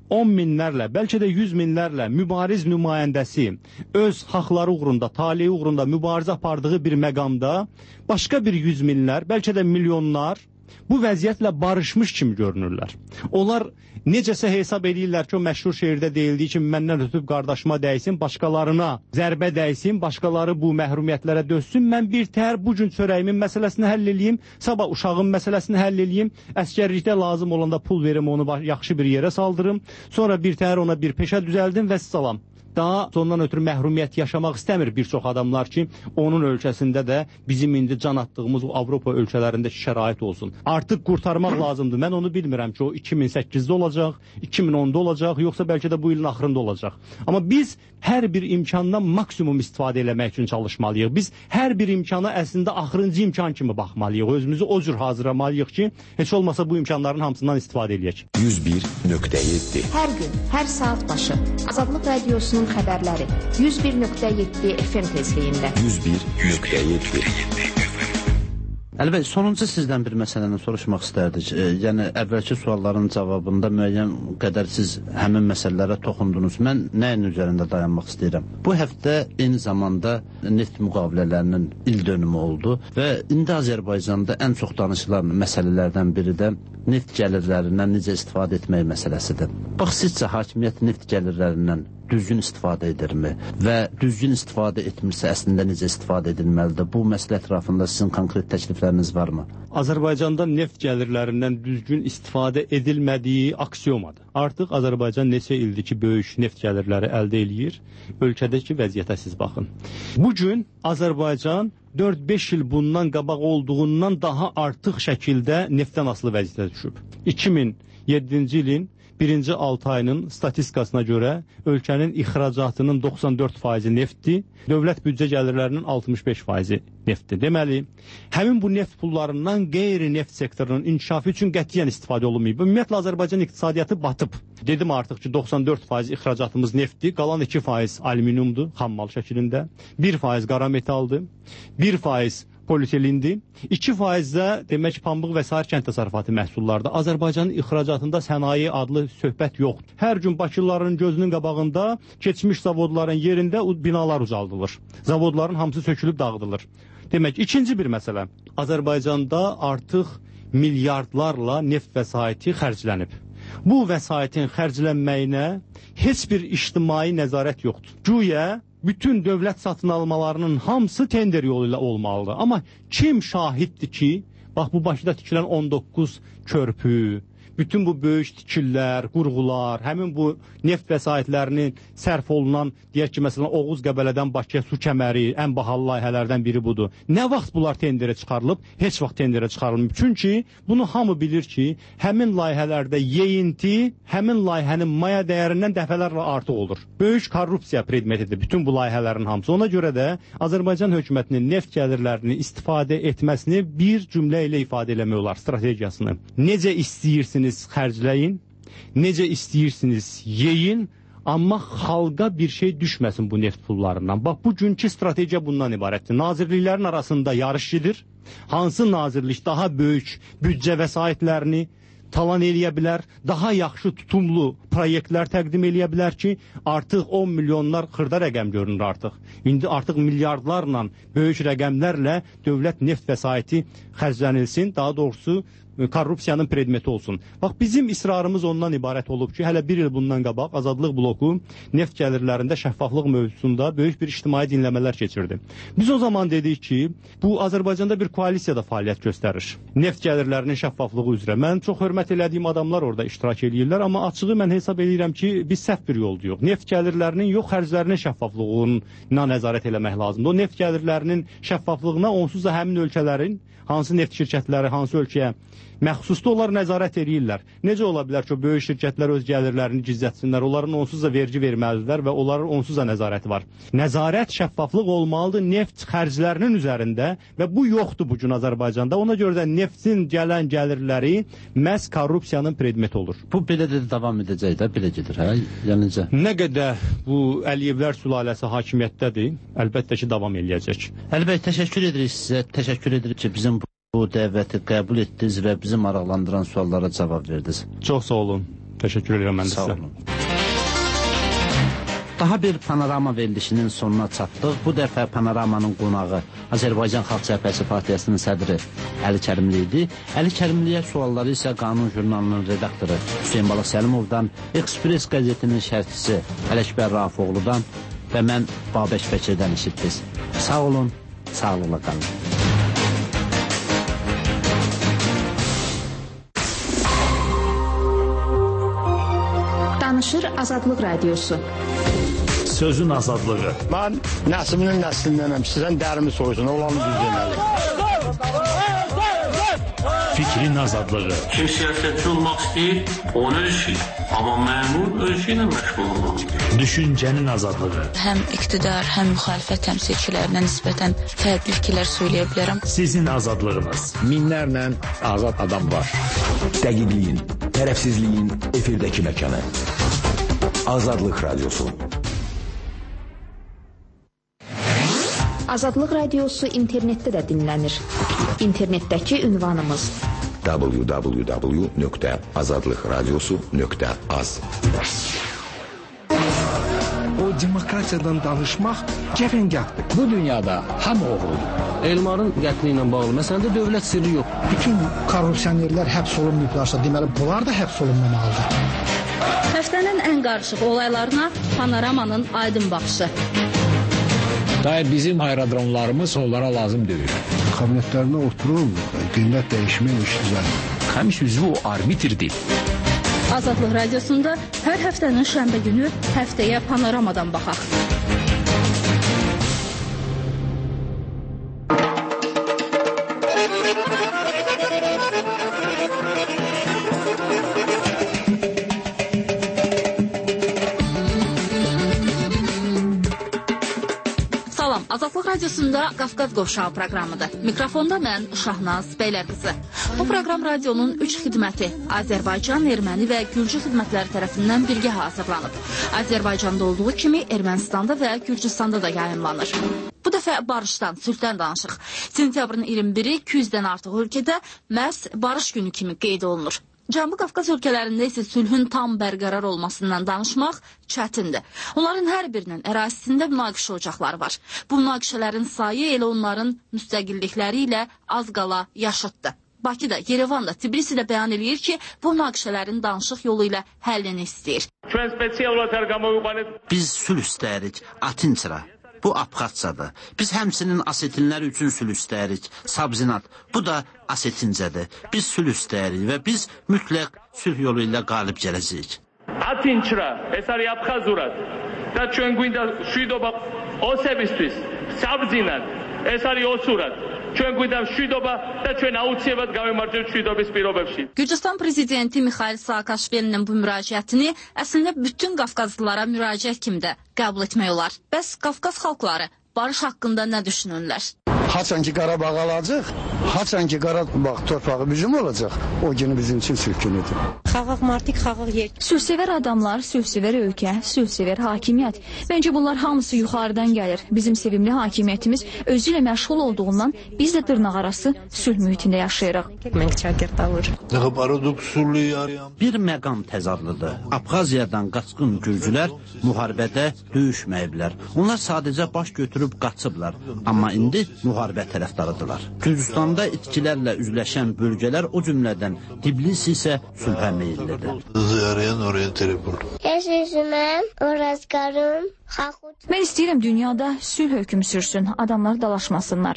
on minlərlə, bəlkə də yüz minlərlə mübariz nümayəndəsi öz haqları uğrunda, taleyi uğrunda mübarizə apardığı bir məqamda başqa bir yüz minlər, bəlkə də milyonlar bu vəziyyətlə barışmış kimi görünürlər. Onlar necəsə hesab edirlər ki, o məşhur şeirdə deyildiyi kimi məndən ötüb qardaşıma dəysin, başqalarına zərbə dəysin, başqaları bu məhrumiyyətlərə dözsün, mən bir təhər bu gün çörəyimin məsələsini həll eləyim, sabah uşağın məsələsini həll eləyim, əskərlikdə lazım olanda pul verim, onu yaxşı bir yerə saldırım, sonra bir təhər ona bir peşə düzəldim və salam. Daha sondan ötürü məhrumiyyət yaşamaq istəmir bir çox adamlar ki, onun ölkəsində də bizim indi can attığımız o Avropa ölkələrində şərait olsun. Artıq qurtarmaq lazımdır. Mən onu bilmirəm ki, o iki min səkkizdə olacaq, iki min onda olacaq, yoxsa bəlkə də bu ilin axırında olacaq. Amma biz hər bir imkandan maksimum istifadə eləmək üçün çalışmalıyıq. Biz hər bir imkana əslində axırıncı imkan kimi baxmalıyıq. Özümüzü o cür hazırlamalıyıq ki, heç olmasa bu imkanların hamısından istifadə eləyək. yüz bir nöqtə yeddi. Hər gün, hər saat başı Azadlıq Radiosunun xəbərləri yüz bir nöqtə yeddi F M tezliyində. yüz bir nöqtə yeddi. Əlbəttə, sonuncu sizdən bir məsələni soruşmaq istərdik. E, yəni, əvvəlki sualların cavabında müəyyən qədər siz həmin məsələlərə toxundunuz. Mən nəyin üzərində dayanmaq istəyirəm? Bu həftə eyni zamanda neft müqavilələrinin il dönümü oldu və indi Azərbaycanda ən çox danışılan məsələlərdən biri də neft gəlirlərindən necə istifadə etmək məsələsidir. Bax, sizcə hakimiyyət neft gəlirlərindən düzgün istifadə edirmi və düzgün istifadə etmirsə əslində necə istifadə edilməlidir? Bu məsələ ətrafında sizin konkret təklifləriniz varmı? Azərbaycanda neft gəlirlərindən düzgün istifadə edilmədiyi aksiomadır. Artıq Azərbaycan neçə ildir ki, böyük neft gəlirləri əldə eləyir. Ölkədəki vəziyyətə siz baxın. Bugün Azərbaycan dörd beş il bundan qabaq olduğundan daha artıq şəkildə neftdən asılı vəziyyətə düşüb. iki min yeddinci ilin birinci altı ayının statistikasına görə ölkənin ixracatının doxsan dörd faizi neftdir, dövlət büdcə gəlirlərinin altmış beş faizi neftdir. Deməli, həmin bu neft pullarından qeyri-neft sektorunun inkişafı üçün qətiyyən istifadə olunmayıb. Ümumiyyətlə, Azərbaycan iqtisadiyyatı batıb. Dedim artıq ki, doxsan dörd faiz ixracatımız neftdir, qalan iki faiz alüminiumdur, xammal şəklində, bir faiz qara metaldır, bir faiz polietilindi, iki faizdə demək pambıq və sair kənd təsərrüfatı məhsullardır. Azərbaycanın ixracatında sənaye adlı söhbət yoxdur. Hər gün Bakılıların gözünün qabağında keçmiş zavodların yerində binalar ucaldılır. Zavodların hamısı sökülüb dağıdılır. Demək, ikinci bir məsələ. Azərbaycanda artıq milyardlarla neft vəsaiti xərclənib. Bu vəsaitin xərclənməyinə heç bir ictimai nəzarət yoxdur. Güya bütün dövlət satın almalarının hamısı tender yolu ilə olmalıdır. Amma kim şahiddir ki, bax bu Bakıda tikilən on doqquz körpü, bütün bu böyük tikillər, qurğular, həmin bu neft vəsaitlərinin sərf olunan, deyək ki, məsələn, Oğuz Qəbələdən Bakıya su kəməri, ən bahalı layihələrdən biri budur. Nə vaxt bunlar tenderə çıxarılıb? Heç vaxt tenderə çıxarılmıyor. Çünki bunu hamı bilir ki, həmin layihələrdə yeyinti, həmin layihənin maya dəyərindən dəfələrlə artıq olur. Böyük korrupsiya predmetidir bütün bu layihələrin hamısı. Ona görə də Azərbaycan hökumətinin neft gəlirlərini istifadə etməsini bir cümlə ilə ifadə eləmək olar, strategiyasını. Necə istəyirsiniz xərcləyin, necə istəyirsiniz yeyin, amma xalqa bir şey düşməsin bu neft pullarından. Bax, bugünkü strategiya bundan ibarətdir. Nazirliklərin arasında yarış gedir. Hansı nazirlik daha böyük büdcə vəsaitlərini talan eləyə bilər, daha yaxşı tutumlu proyektlər təqdim eləyə bilər ki, artıq on milyonlar xırda rəqəm görünür artıq. İndi artıq milyardlarla, böyük rəqəmlərlə dövlət neft vəsaiti xərclənilsin, daha doğrusu korrupsiyanın predmeti olsun. Bax, bizim israrımız ondan ibarət olub ki, hələ bir il bundan qabaq Azadlıq bloku neft gəlirlərində şəffaflıq mövzusunda böyük bir ictimai dinləmələr keçirdi. Biz o zaman dedik ki, bu Azərbaycanda bir koalisiyada fəaliyyət göstərir. Neft gəlirlərinin şəffaflığı üzrə. Mən çox hörmət elədiyim adamlar orada iştirak edirlər, amma açığı mən hesab edirəm ki, biz səhv bir yoldayıq. Neft gəlirlərinin yox, xərclərinin şəffaflığına nəzarət eləmək lazımdır. O neft gəlirlərinin şəffaflığına onsuz da həmin ölkələrin hansı neft şirkətləri, hansı ölkəyə məxsusda onlar nəzarət edirlər. Necə ola bilər ki, o böyük şirkətlər öz gəlirlərini gizlətsinlər, onların onsuz da vergi verməlidirlər və onların onsuz da nəzarəti var. Nəzarət, şəffaflıq olmalıdır neft xərclərinin üzərində və bu yoxdur bugün Azərbaycanda. Ona görə də neftin gələn gəlirləri məhz korrupsiyanın predmeti olur. Bu belə də davam edəcək də, belə gedir, hə? Yanıca. Nə qədər bu Əliyevlər sülaləsi hakimiyyətdədir, əlbəttə ki, davam eləyəcək. Əlbəttə, təşəkkür edirik sizə, təşəkkür edirik ki, bizim bu dəvəti qəbul etdiniz və bizi maraqlandıran suallara cavab verdiniz. Çox sağ olun. Təşəkkür edirəm mən də sizə. Daha bir panorama verilişinin sonuna çatdıq. Bu dəfə panoramanın qonağı Azərbaycan Xalq Cəbhəsi Partiyasının sədri Əli Kərimli idi. Əli Kərimliyə sualları isə Qanun jurnalının redaktoru Hüseyin Balaq Səlimovdan, Ekspres qəzetinin şərhçisi Ələkbər Rafoğludan və mən Babək Bəkirdən eşitdiniz. Sağ olun, sağlıqla qalın. Danışır Azadlıq Radiosu. Sözün azadlığı. Mən nəslinin nəslindənəm. Sizdən dərimi soysun, olanı düz deməli. Fikrin azadlığı. Kim siyasətçi olmaq istəyir, onu öz işi. Amma məmur öz işi ilə məşğul olmaq istəyir. Düşüncənin azadlığı. Həm iqtidar, həm müxalifət təmsilçilərinə nisbətən fərqli fikirlər söyləyə bilərəm. Sizin azadlığınız. Minlərlə azad adam var. Dəqiqliyin, tərəfsizliyin efirdəki məkanı. Azadlıq Radiosu. Azadlıq Radiosu internetdə də dinlənir. İnternetdəki ünvanımız w w w nöqtə azadlıq radiosu nöqtə az. O demokratiyadan danışmaq cəfəngahdır. Bu dünyada hamı oğrudur. Elmarın qətli ilə bağlı məsələdə dövlət sirri yox. Bütün korrupsionerlər həbs olunmayıblarsa, deməli bunlar da həbs olunmamalıdır. Həftənin ən qarışıq olaylarına Panoramanın aydın baxışı. Dair bizim aerodromlarımız onlara lazım deyil. Kabinetlərində oturun, qiymət dəyişmək işləyir. Həmiş üzvü o arbitrdir. Azadlıq Radiosunda hər həftənin şənbə günü həftəyə Panoramadan baxaq. Azadlıq Radiosunda Qafqaz Qovşağı proqramıdır. Mikrofonda mən Şahnaz Bəylərqızı. Bu proqram radionun üç xidməti Azərbaycan, Erməni və Gürcü xidmətləri tərəfindən birgə hazırlanıb. Azərbaycanda olduğu kimi Ermənistanda və Gürcüstanda da yayımlanır. Bu dəfə barışdan, sülhdən danışıq. Sentyabrın iyirmi biri iki yüzdən artıq ölkədə məhz barış günü kimi qeyd olunur. Cənubi Qafqaz ölkələrində isə sülhün tam bərqərar olmasından danışmaq çətindir. Onların hər birinin ərazisində münaqişə ocaqları var. Bu münaqişələrin sayı elə onların müstəqillikləri ilə az qala yaşıddır. Bakıda, Yerevanda, Tbilisidə bəyan edir ki, bu münaqişələrin danışıq yolu ilə həllini istəyir. Biz sülh istəyirik, Atinçira. Bu Abxazçadır. Biz həmsinin asetinlər üçün sülh istəyirik. Sabzinat. Bu da asetincədir. Biz sülh istəyirik və biz mütləq sülh yolu ilə qalib gələcəyik. Atinçira, esari Abxazurat. Da ჩვენ გვინდა შვიდობა ოსებისთვის, საბძინად, ეს არის ოსურად. ჩვენ გვინდა შვიდობა და ჩვენ აუცილებლად გავემარჯვებთ შვიდობის პირობებში. Gürcüstan prezidenti Mikhail Saakashvilinin bu müraciətini əslində bütün Qafqazlılara müraciət kimi də qəbul etmək olar. Bəs Qafqaz xalqları barış haqqında nə düşünürlər? Haçan ki Qarabağ alacaq, haçan ki Qarabağ torpağı bizim olacaq, o günü bizim üçün sülh günüdür. Xalq martik xalq yer. Sülhsevər adamlar, sülhsevər ölkə, sülhsevər hakimiyyət. Məncə bunlar hamısı yuxarıdan gəlir. Bizim sevimli hakimiyyətimiz özü ilə məşğul olduğundan biz də dırnaqarası sülh mühitində yaşayırıq. Bir məqam təzadlıdır. Abxaziyadan qaçqın gürcülər müharibədə döyüşməyiblər. Onlar sadəcə baş götürüb qaçıblar. Amma indi müharibə tərəfdarıdırlar. Gürcüstanda itkilərlə üzləşən bölgələr, o cümlədən Tbilisi isə sülhə meyillidir. Mən istəyirəm dünyada sülh hökm sürsün, adamlar dalaşmasınlar.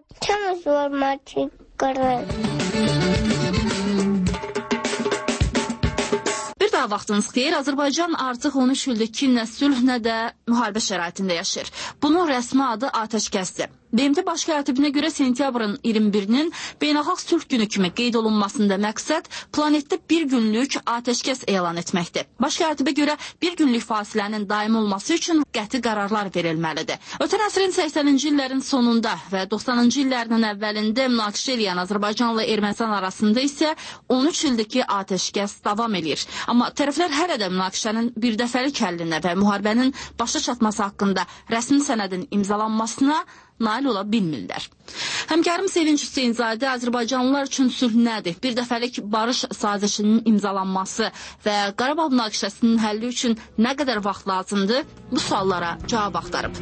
Bir daha vaxtınız xeyir, Azərbaycan artıq on üç ildir ki, nə sülh, nə də müharibə şəraitində yaşayır. Bunun rəsmi adı atəşkəsdir. B M T Baş Katibinə görə sentyabrın iyirmi birinin beynəlxalq sülh günü kimi qeyd olunmasında məqsəd planetdə bir günlük atəşkəs elan etməkdir. Baş Katibə görə bir günlük fasilənin daimi olması üçün qəti qərarlar verilməlidir. Ötən əsrin səksəninci illərin sonunda və doxsanıncı illərinin əvvəlində münaqişə eləyən Azərbaycanla Ermənistan arasında isə on üç ildir ki, atəşkəs davam edir. Amma tərəflər hələ də münaqişənin bir dəfəlik həllinə və müharibənin başa çatması haqqında rəsmi sənədin imzalanmasına nail ola bilmirlər. Həmkarım Sevinç Hüseynzadə Azərbaycanlılar üçün sülh nədir? Bir dəfəlik barış sazişinin imzalanması və Qarabağ münaqişəsinin həlli üçün nə qədər vaxt lazımdır? Bu suallara cavab axtarıb.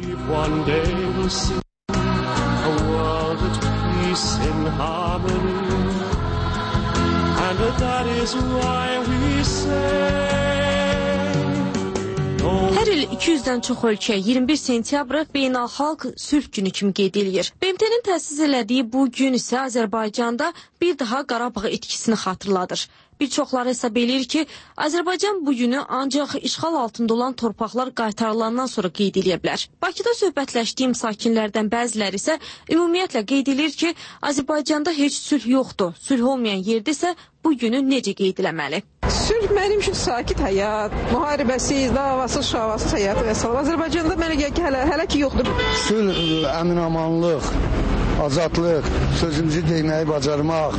Hər il iki yüzdən çox ölkə iyirmi bir sentyabrı beynəlxalq sülh günü kimi qeyd edilir. B M T-nin təsis elədiyi bu gün isə Azərbaycanda bir daha Qarabağ etkisini xatırladır. Bir çoxları hesab edir ki, Azərbaycan bu günü ancaq işğal altında olan torpaqlar qaytarılandan sonra qeyd edə bilər. Bakıda söhbətləşdiyim sakinlərdən bəziləri isə ümumiyyətlə qeyd edir ki, Azərbaycanda heç sülh yoxdur. Sülh olmayan yerdə isə bu günü necə qeyd eləməli? Sülh mənim üçün sakit həyat, müharibəsi, davasız, şavasız həyat və salam. Azərbaycanda mənə gəlir ki, hələ, hələ ki yoxdur. Sülh, əmin-amanlıq, azadlıq, sözümüzü deməyi bacarmaq,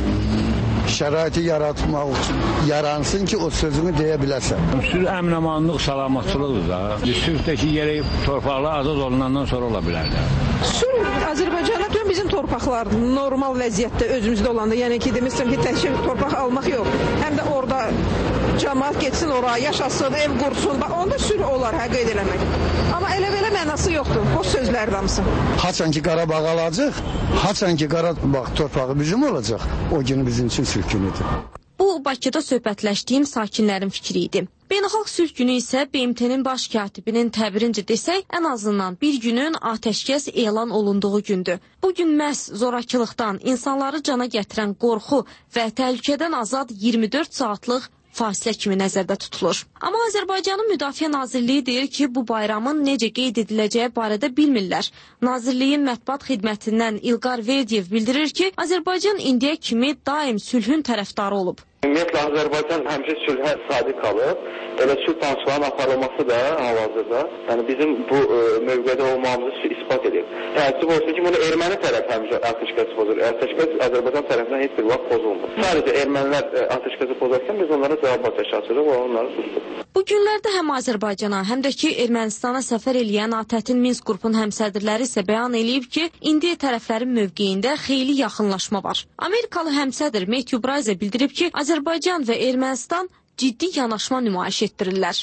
şəraiti yaratmaq üçün yaransın ki, o sözünü deyə biləsən. Sülh, əmin-amanlıq, salamatçılıqdır da. Sülhdəki yerə torpaqlar azad olunandan sonra ola bilər də. Sülh Azərbaycana tüm bizim torpaqlar normal vəziyyətdə özümüzdə olanda, yəni ki, demişəm ki, təkcə torpaq almaq yox, həm də orada cəmaat getsin oraya, yaşasın, ev qursun, onda sülh olar, həqiqət eləmək. Amma elə-belə mənası yoxdur, o sözlər damsın. Haçan ki Qarabağ alacaq, haçan ki Qarabağ torpağı bizim olacaq, o günü bizim üçün sülh günüdür. Bu, Bakıda söhbətləşdiyim sakinlərin fikri idi. Beynəlxalq sülh günü isə B M T-nin baş katibinin təbirincə desək, ən azından bir günün atəşkəs elan olunduğu gündür. Bu gün məhz zorakılıqdan, insanları cana gətirən qorxu və təhlükədən azad iyirmi dörd saatlıq fasilə kimi nəzərdə tutulur. Amma Azərbaycanın Müdafiə Nazirliyi deyir ki, bu bayramın necə qeyd ediləcəyi barədə bilmirlər. Nazirliyin mətbuat xidmətindən İlqar Verdiyev bildirir ki, Azərbaycan indiyə kimi daim sülhün tərəfdarı olub. Ümumiyyətlə, Azərbaycan həmişə sülhə sadiq qalıb. Elə sülh danışıqlarının aparılması da hal-hazırda, yəni bizim bu e, mövqedə olmamızı ispat edib. Təəssüf olsun ki, bunu erməni tərəf həmişə atəşkəs pozur. Atəşkəs Azərbaycan tərəfindən heç bir vaxt pozulmur. Sadəcə ermənilər e, atəşkəsi pozarkən biz onlara cavab atəşi açırıq və onları susduq. Bu günlərdə həm Azərbaycana, həm də ki Ermənistana səfər eləyən ATƏT-in Minsk qrupun həmsədrləri isə bəyan eləyib ki, indi tərəflərin mövqeyində xeyli yaxınlaşma var. Amerikalı həmsədr Matthew Bryce bildirib ki, Azərbaycan və Ermənistan ciddi yanaşma nümayiş etdirirlər.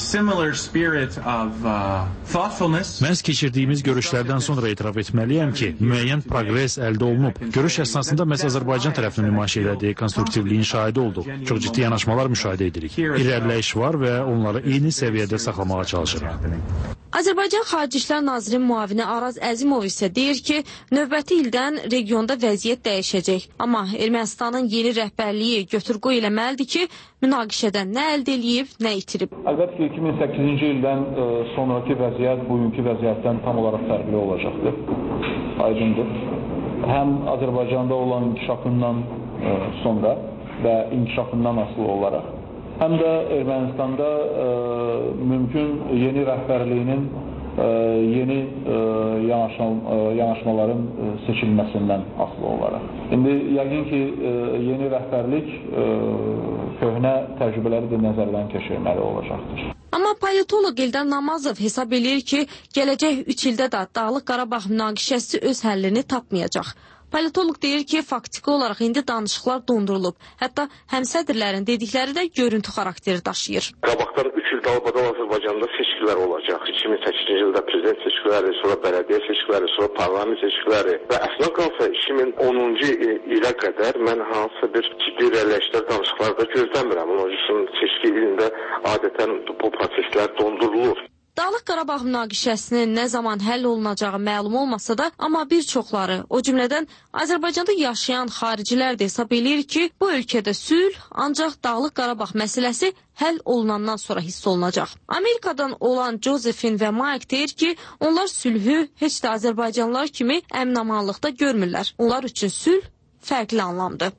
Məhz keçirdiyimiz görüşlərdən sonra etiraf etməliyəm ki, müəyyən proqres əldə olunub. Görüş əsnasında məhz Azərbaycan tərəfinin nümayiş elədiyi konstruktivliyin şahidi olduq. Çox ciddi yanaşmalar müşahidə edirik. İrəliləyiş var və onları eyni səviyyədə saxlamağa çalışırıq. Azərbaycan Xarici İşlər Nazirinin müavini Araz Əzimov isə deyir ki, növbəti ildən regionda vəziyyət dəyişəcək. Amma Ermənistanın yeni rəhbərliyi götür-qoy eləməlidir ki, münaqişədən nə əldə eləyib, nə itirib. Əlbəttə ki, iki min səkkizinci ildən e, sonraki vəziyyət bugünkü vəziyyətdən tam olaraq fərqli olacaqdır. Aydındır. Həm Azərbaycanda olan inkişafından e, sonra və inkişafından asılı olaraq, həm də Ermənistanda e, mümkün yeni rəhbərliyinin e, yeni e, yanaşma, e, yanaşmaların e, seçilməsindən asılı olaraq. İndi yəqin ki, e, yeni rəhbərlik e, köhnə təcrübələri də nəzərdən keçirməli olacaqdır. Amma politolog Eldar Namazov hesab edir ki, gələcək üç ildə də Dağlıq Qarabağ münaqişəsi öz həllini tapmayacaq. Politolog deyir ki, faktiki olaraq indi danışıqlar dondurulub. Hətta həmsədrlərin dedikləri də görüntü xarakteri daşıyır. Qabaqdan üç il dalbadal Azərbaycanda seçkilər olacaq. iki min səkkizinci ildə prezident seçkiləri, sonra bələdiyyə seçkiləri, sonra parlament seçkiləri və əslən qalsa iki min onuncu ilə qədər mən hansısa bir ciddi irəliləyişlər danışıqlarda gözləmirəm. Onun üçün seçki ilində adətən bu proseslər dondurulur. Dağlıq Qarabağ münaqişəsinin nə zaman həll olunacağı məlum olmasa da, amma bir çoxları, o cümlədən Azərbaycanda yaşayan xaricilər də hesab eləyir ki, bu ölkədə sülh ancaq Dağlıq Qarabağ məsələsi həll olunandan sonra hiss olunacaq. Amerikadan olan Josephine və Mike deyir ki, onlar sülhü heç də Azərbaycanlılar kimi əmin-amanlıqda görmürlər. Onlar üçün sülh fərqli anlamdır.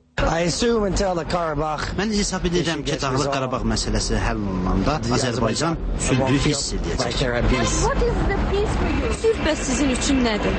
Mən hesab edirəm ki, Dağlıq Qarabağ məsələsi həll olunanda Azərbaycan sülhü hiss edəcək. Sülh bəs sizin üçün nədir?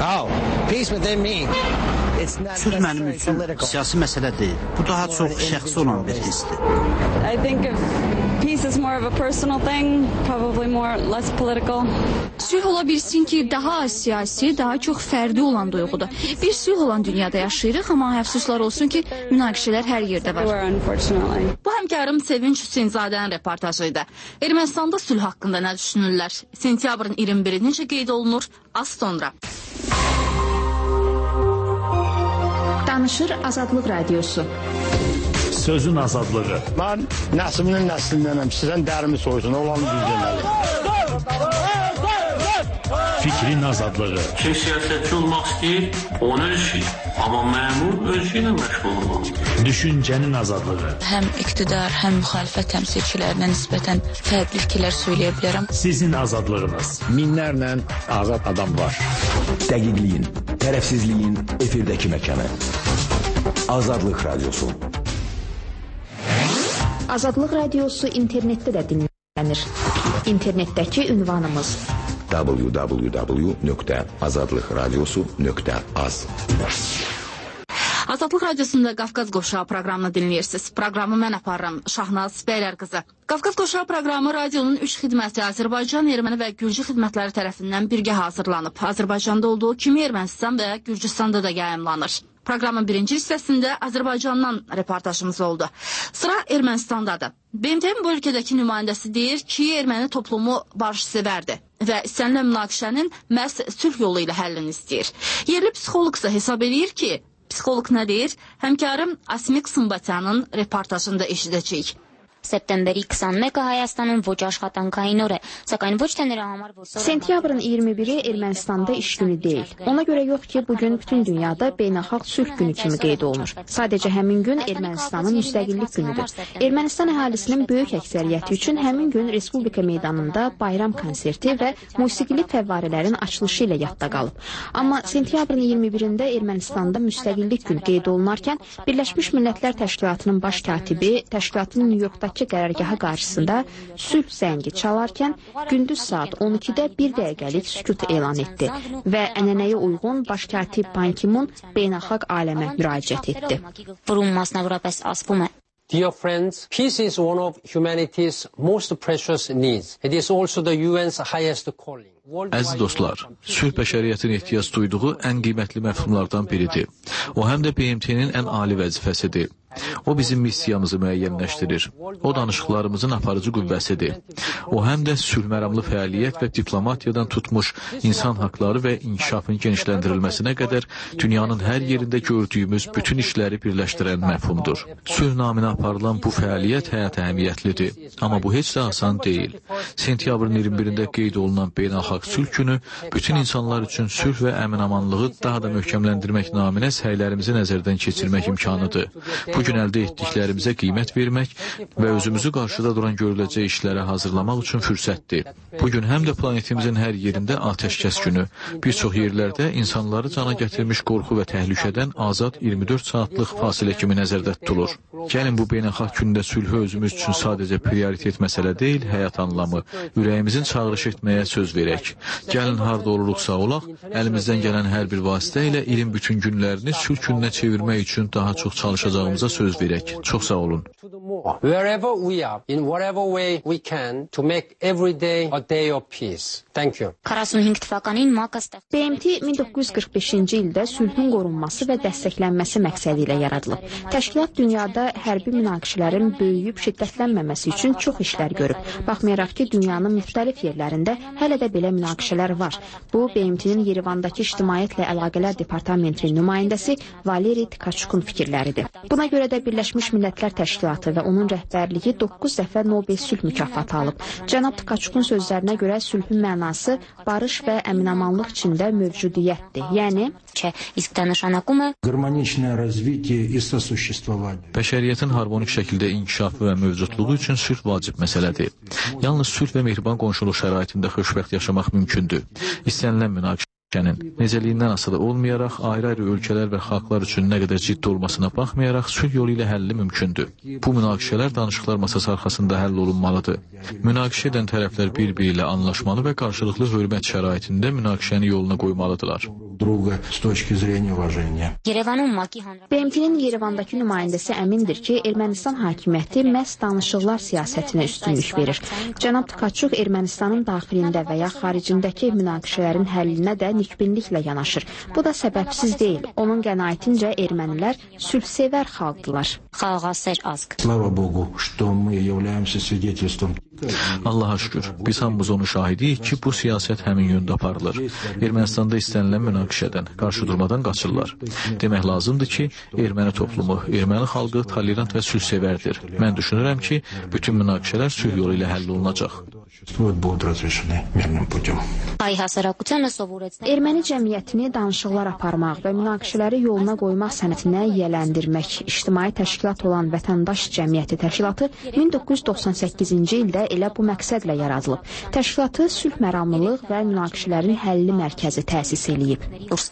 Sülh mənim üçün siyasi məsələ deyil. Bu daha çox şəxsi olan bir hissdir. Peace is more of a personal thing, probably more less political. Sülh ola bilsin ki, daha az siyasi, daha çox fərdi olan duyğudur. Bir sülh olan dünyada yaşayırıq, amma əfsuslar olsun ki, münaqişələr hər yerdə var. Bu həmkarım Sevinç Hüseynzadənin reportajıydı. Ermənistanda sülh haqqında nə düşünürlər? Sentyabrın iyirmi biri necə qeyd olunur? Az sonra. Danışır Azadlıq Radiosu. Sözün azadlığı. Mən nəsliminin nəslindənəm, sizdən dərimi soysun, olan düz deməli. Fikrin azadlığı. Kim siyasətçi olmaq istəyir, onu ölçür. Amma məmur ölçü ilə məşğul olmalı. Düşüncənin azadlığı. Həm iqtidar, həm müxalifət təmsilçilərinə nisbətən fərqli fikirlər söyləyə bilərəm. Sizin azadlığınız. Minlərlə azad adam var. Dəqiqliyin, tərəfsizliyin efirdəki məkanı. Azadlıq Radiosu. Azadlıq Radiosu internetdə də dinlənir. İnternetdəki ünvanımız w w w nöqtə azadlıq radiosu nöqtə az. Azadlıq Radiosunda Qafqaz Qovşağı proqramını dinləyirsiniz. Proqramı mən aparıram, Şahnaz Bəylər qızı. Qafqaz Qovşağı proqramı radionun üç xidməti Azərbaycan, Erməni və Gürcü xidmətləri tərəfindən birgə hazırlanıb. Azərbaycanda olduğu kimi Ermənistan və Gürcüstanda da yayımlanır. Proqramın birinci hissəsində Azərbaycandan reportajımız oldu. Sıra Ermənistandadır. B M T-nin bu ölkədəki nümayəndəsi deyir ki, erməni toplumu barışsevərdir və istənilən münaqişənin məhz sülh yolu ilə həllini istəyir. Yerli psixoloq isə hesab edir ki, psixoloq nə deyir? Həmkarım Asmik Sımbatyanın reportajında eşidəcəyik. Սեպտեմբերի քսանմեկը Հայաստանում ոչ աշխատանքային օր է, saqayn ոչ թե նրա համար որ Sentyabrın iyirmi biri Ermənistanda iş günü deyil. Ona görə yox ki, bugün bütün dünyada beynəlxalq sülh günü kimi qeyd olunur. Sadəcə həmin gün Ermənistanın müstəqillik günüdür. Ermənistan əhalisinin böyük əksəriyyəti üçün həmin gün Respublika meydanında bayram konserti və musiqili fəvvarələrin açılışı ilə yadda qalıb. Amma sentyabrın iyirmi birində Ermənistanda müstəqillik günü qeyd olunarkən Birləşmiş Millətlər Təşkilatının baş katibi təşkilatın New Yorkda qərargahı qarşısında sülh zəngi çalarkən gündüz saat on ikidə bir dəqiqəlik sükut elan etdi və ənənəyə uyğun baş katib Ban Ki-moon beynəlxalq aləmə müraciət etdi. Որում մասնավորապես ասվում է Dear friends, peace is one of humanity's most precious needs. It is also the U N's highest calling. Əziz dostlar, sülh bəşəriyyətin ehtiyac duyduğu ən qiymətli məfhumlardan biridir. O həm də B M T-nin ən ali vəzifəsidir. O bizim missiyamızı müəyyənləşdirir. O danışıqlarımızın aparıcı qüvvəsidir. O həm də sülhməramlı fəaliyyət və diplomatiyadan tutmuş insan haqları və inkişafın genişləndirilməsinə qədər dünyanın hər yerində gördüyümüz bütün işləri birləşdirən məfhumdur. Sülh naminə aparılan bu fəaliyyət həyat əhəmiyyətlidir. Amma bu heç də asan deyil. Sentyabrın iyirmi birində qeyd olunan beynəlxalq sülh günü bütün insanlar üçün sülh və əmin-amanlığı daha da möhkəmləndirmək naminə səylərimizi nəzərdən keçirmək imkanıdır. Bu gün əldə etdiklərimizə qiymət vermək və özümüzü qarşıda duran görüləcək işlərə hazırlamaq üçün fürsətdir. Bu gün həm də planetimizin hər yerində atəşkəs günü, bir çox yerlərdə insanları cana gətirmiş qorxu və təhlükədən azad iyirmi dörd saatlıq fasilə kimi nəzərdə tutulur. Gəlin bu beynəlxalq gündə sülhü özümüz üçün sadəcə prioritet məsələ deyil, həyat anlamı, ürəyimizin çağırış etməyə söz verək. Gəlin harda oluruqsa olaq, əlimizdən gələn hər bir vasitə ilə ilin bütün günlərini sülh gününə çevirmək üçün daha çox çalışacağımıza söz verək. Çox sağ olun. Wherever we are, in whatever way we can to make every day a day of peace. Thank you. քառասունհինգ թվականին ՄԱԿ-ը B M T min doqquz yüz qırx beşinci ildə sülhün qorunması və dəstəklənməsi məqsədi ilə yaradılıb. Təşkilat dünyada hərbi münaqişələrin böyüyüb şiddətlənməməsi üçün çox işlər görüb. Baxmayaraq ki, dünyanın müxtəlif yerlərində hələ də belə münaqişələr var. Bu, B M T-nin Yerevandakı İctimaiyyətlə Əlaqələr Departamentinin nümayəndəsi Valeri Tkachukun fikirləridir. Buna görə də Birləşmiş Millətlər Təşkilatı və onun rəhbərliyi doqquz dəfə Nobel sülh mükafatı alıb. Cənab Tkachukun sözlərinə görə sülhün mənası barış və əmin-amanlıq içində mövcudiyyətdir. Yəni, bəşəriyyətin harmonik şəkildə inkişafı və mövcudluğu üçün sülh vacib məsələdir. Yalnız sülh və mehriban qonşuluq şəraitində xoşbəxt yaşamaq mümkündür. İstənilən münaqişə Necəliyindən asılı olmayaraq, ayrı-ayrı ölkələr və xalqlar üçün nə qədər ciddi olmasına baxmayaraq, sülh yolu ilə həlli mümkündür. Bu münaqişələr danışıqlar masası arxasında həll olunmalıdır. Münaqişə edən tərəflər bir-biri ilə anlaşmalı və qarşılıqlı hörmət şəraitində münaqişəni yoluna qoymalıdırlar. B M T-nin Yerevandakı nümayəndəsi əmindir ki, Ermənistan hakimiyyəti məhz danışıqlar siyasətinə üstünlük verir. Cənab Tkaçuk Ermənistanın daxilində və ya xaricindəki münaqişələrin həllinə də nikbinliklə yanaşır. Bu da səbəbsiz deyil. Onun qənaətincə ermənilər sülhsevər xalqdılar. Allaha şükür, biz hamımız onu şahidiyik ki, bu siyasət həmin yöndə aparılır. Ermənistanda istənilən münaqişədən, qarşıdurmadan qaçırlar. Demək lazımdır ki, erməni toplumu, erməni xalqı tolerant və sülhsevərdir. Mən düşünürəm ki, bütün münaqişələr sülh yolu ilə həll olunacaq. Erməni cəmiyyətini danışıqlar aparmaq və münaqişələri yoluna qoymaq sənətinə yiyələndirmək ictimai təşkilat olan Vətəndaş Cəmiyyəti Təşkilatı min doqquz yüz doxsan səkkizinci ildə elə bu məqsədlə yaradılıb. Təşkilatı sülh məramlılıq və münaqişələrin həlli mərkəzi təsis eləyib.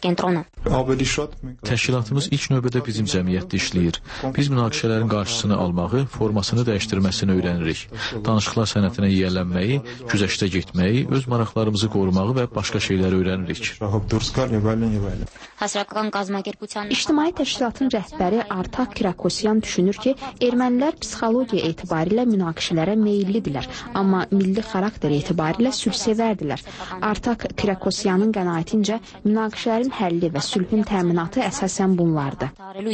Təşkilatımız ilk növbədə bizim cəmiyyətdə işləyir. Biz münaqişələrin qarşısını almağı, formasını dəyişdirməsini öyrənirik. Danışıqlar sənətinə yiyələnməyi, güzəştə getməyi, öz maraqlarımızı qorumağı və başqa şeyləri öyrənirik. İctimai təşkilatın rəhbəri Artak Kirakosyan düşünür ki, ermənilər psixologiya etibarilə münaqişələrə meyillidirlər, amma milli xarakter etibarilə sülhsevərdirlər. Artak Kirakosyanın qənaətincə münaqişələrin həlli və sülhün təminatı əsasən bunlardır.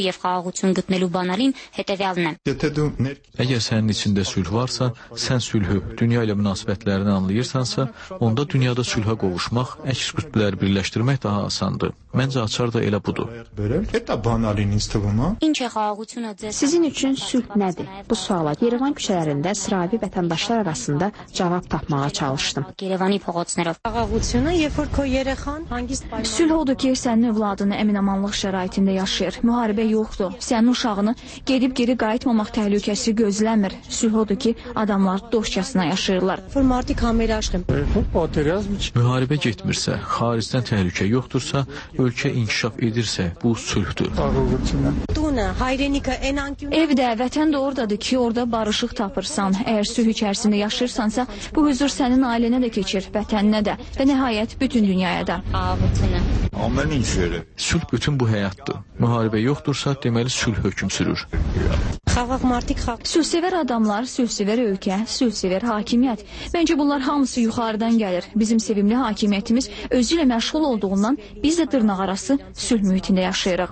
Əgər sənin içində sülh varsa, sən sülhü, dünya ilə münasibətlərini anlayırsansa, onda dünyada sülhə qovuşmaq, əks qütbləri birləşdirmək daha asandır. Məncə açar da elə budur. Sizin üçün sülh nədir? Bu suala Yerevan küçələrində sıravi vətəndaşlar arasında cavab tapmağa çalışdım. Sülh odur ki, sənin övladını əminamanlıq şəraitində yaşayır. Müharibə yoxdur. Sənin uşağını gedib geri qayıtmamaq təhlükəsi gözləmir. Sülh odur ki, adamlar dostcasına yaşayırlar. Müharibə getmirsə, xaricdən təhlükə yoxdursa, ölkə inkişaf edirsə, bu sülhdür. Evdə, vətən də oradadır ki, orada barışıq tapırsan. Əgər sülh içərisində yaşayırsansa, bu huzur sənin ailənə də keçir, vətəninə də və nəhayət bütün dünyaya da. Sülh bütün bu həyatdır. Müharibə yoxdursa, deməli sülh hökm sürür. Sülhsevər adamlar, sülhsevər ölkə, sülhsevər hakimiyyət. Məncə bunlar hamısı yuxarıdan gəlir. Bizim sevimli hakimiyyətimiz özü ilə məşğul olduğundan biz də dırnaqarası sülh mühitində yaşayırıq.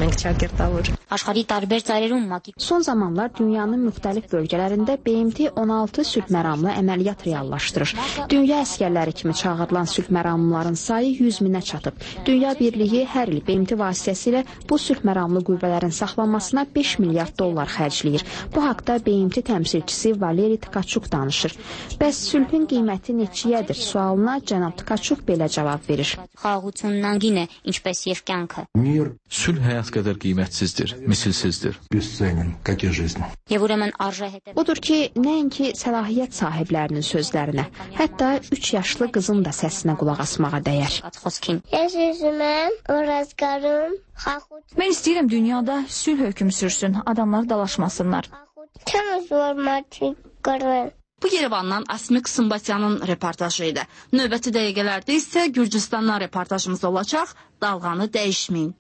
Son zamanlar dünyanın müxtəlif bölgələrində B M T on altı sülh məramlı əməliyyat reallaşdırır. Dünya əskərləri kimi çağırılan sülh məramlıların sayı yüz minə çatıb. Dünya Birliyi hər il B M T vasitəsilə bu sülh məramlı qüvvələrin saxlanmasına beş milyard dollar xərcləyir. Bu haqda B M T təmsilçisi Valeri Tkaçuk danışır. Bəs sülhün qiyməti neçəyədir sualına cənab Tkaçuk belə cavab verir. Sülh həyat qədər qiymətsizdir, misilsizdir. Odur ki, nəinki səlahiyyət sahiblərinin sözlərinə, hətta üç yaşlı qızın da səsinə qulaq asmağa dəyər. Mən istəyirəm dünyada sülh hökm sürsün, adamlar dalaşmasınlar. Bu Yerevandan Asmik Sımbatyanın reportajı idi. Növbəti dəqiqələrdə isə Gürcüstandan reportajımız olacaq. Dalğanı dəyişməyin.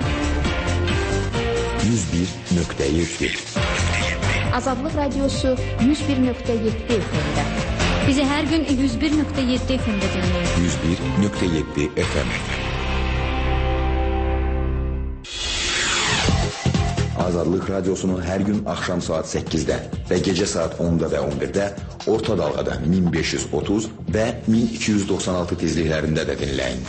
yüz bir nöqtə yeddi Azadlıq Radiosu yüz bir nöqtə yeddi F M-də. Bizi hər gün yüz bir nöqtə yeddi F M-də dinləyin. yüz bir nöqtə yeddi F M. Azadlıq Radiosunu hər gün axşam saat səkkizdə və gecə saat onda və on birdə orta dalğada min beş yüz otuz və min iki yüz doxsan altı tezliklərində də dinləyin.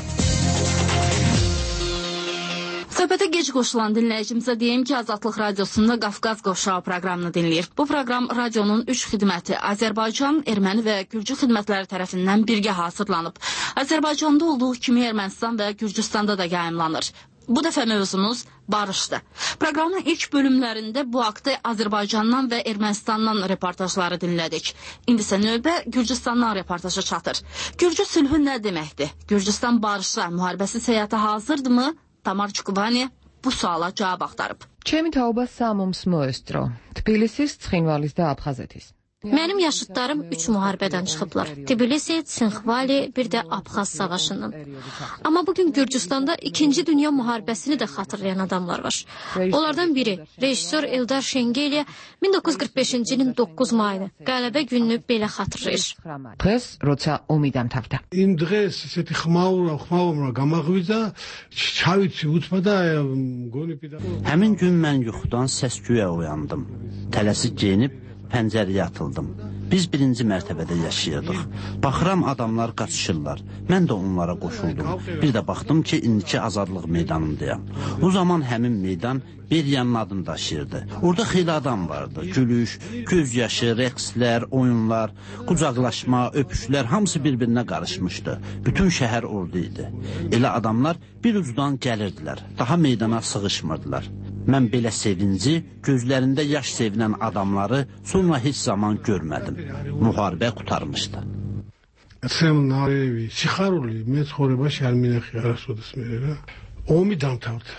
Söhbətə gec qoşulan dinləyicimizə deyim ki, Azadlıq Radiosunda Qafqaz Qovşağı proqramını dinləyir. Bu proqram radionun üç xidməti Azərbaycan, Erməni və Gürcü xidmətləri tərəfindən birgə hazırlanıb. Azərbaycanda olduğu kimi Ermənistan və Gürcüstanda da yayımlanır. Bu dəfə mövzumuz barışdır. Proqramın ilk bölümlərində bu haqda Azərbaycandan və Ermənistandan reportajları dinlədik. İndi isə növbə Gürcüstandan reportajı çatır. Gürcü sülhü nə deməkdir? Gürcüstan barışa, müharibəsi səyahətə hazırdırmı? Tamar Çukubani bu suala cavab axtarıb. Ჩემი თაობა სამომს მოესწრო. თბილისის, ცხინვალის და აფხაზეთის. Mənim yaşıdlarım üç müharibədən çıxıblar. Tbilisi, Tsxinvali, bir də Abxaz savaşından. Amma bugün Gürcüstanda ikinci Dünya müharibəsini də xatırlayan adamlar var. Onlardan biri rejissor Eldar Şengeliya min doqquz yüz qırx beşinci ilin doqquz mayını qələbə gününü belə xatırlayır. დღეს როცა ომი დამთავრდა. იმ დღეს ესეთი ხმაურა, ხმაურა გამაღვიძა, ჩავიცი უცბად და მგონი პიდა. Həmin gün mən yuxudan səs-küyə oyandım. Tələsik geyinib pəncərəyə atıldım. Biz birinci mərtəbədə yaşayırdıq. Baxıram adamlar qaçışırlar. Mən də onlara qoşuldum. Bir də baxdım ki, indiki azadlıq meydanındayam. O zaman həmin meydan Beriyanın adını daşıyırdı. Orada xeyli adam vardı. Gülüş, göz yaşı, rəqslər, oyunlar, qucaqlaşma, öpüşlər hamısı bir-birinə qarışmışdı. Bütün şəhər orada idi. Elə adamlar bir ucudan gəlirdilər. Daha meydana sığışmırdılar. Mən belə sevinci, gözlərində yaş sevinən adamları sonra heç zaman görmədim. Müharibə qutarmışdı. Sən narivi, sixaruli, მეცხოვრებაში არ მინახი არასოდეს მე რა. ომი დამთავრდა.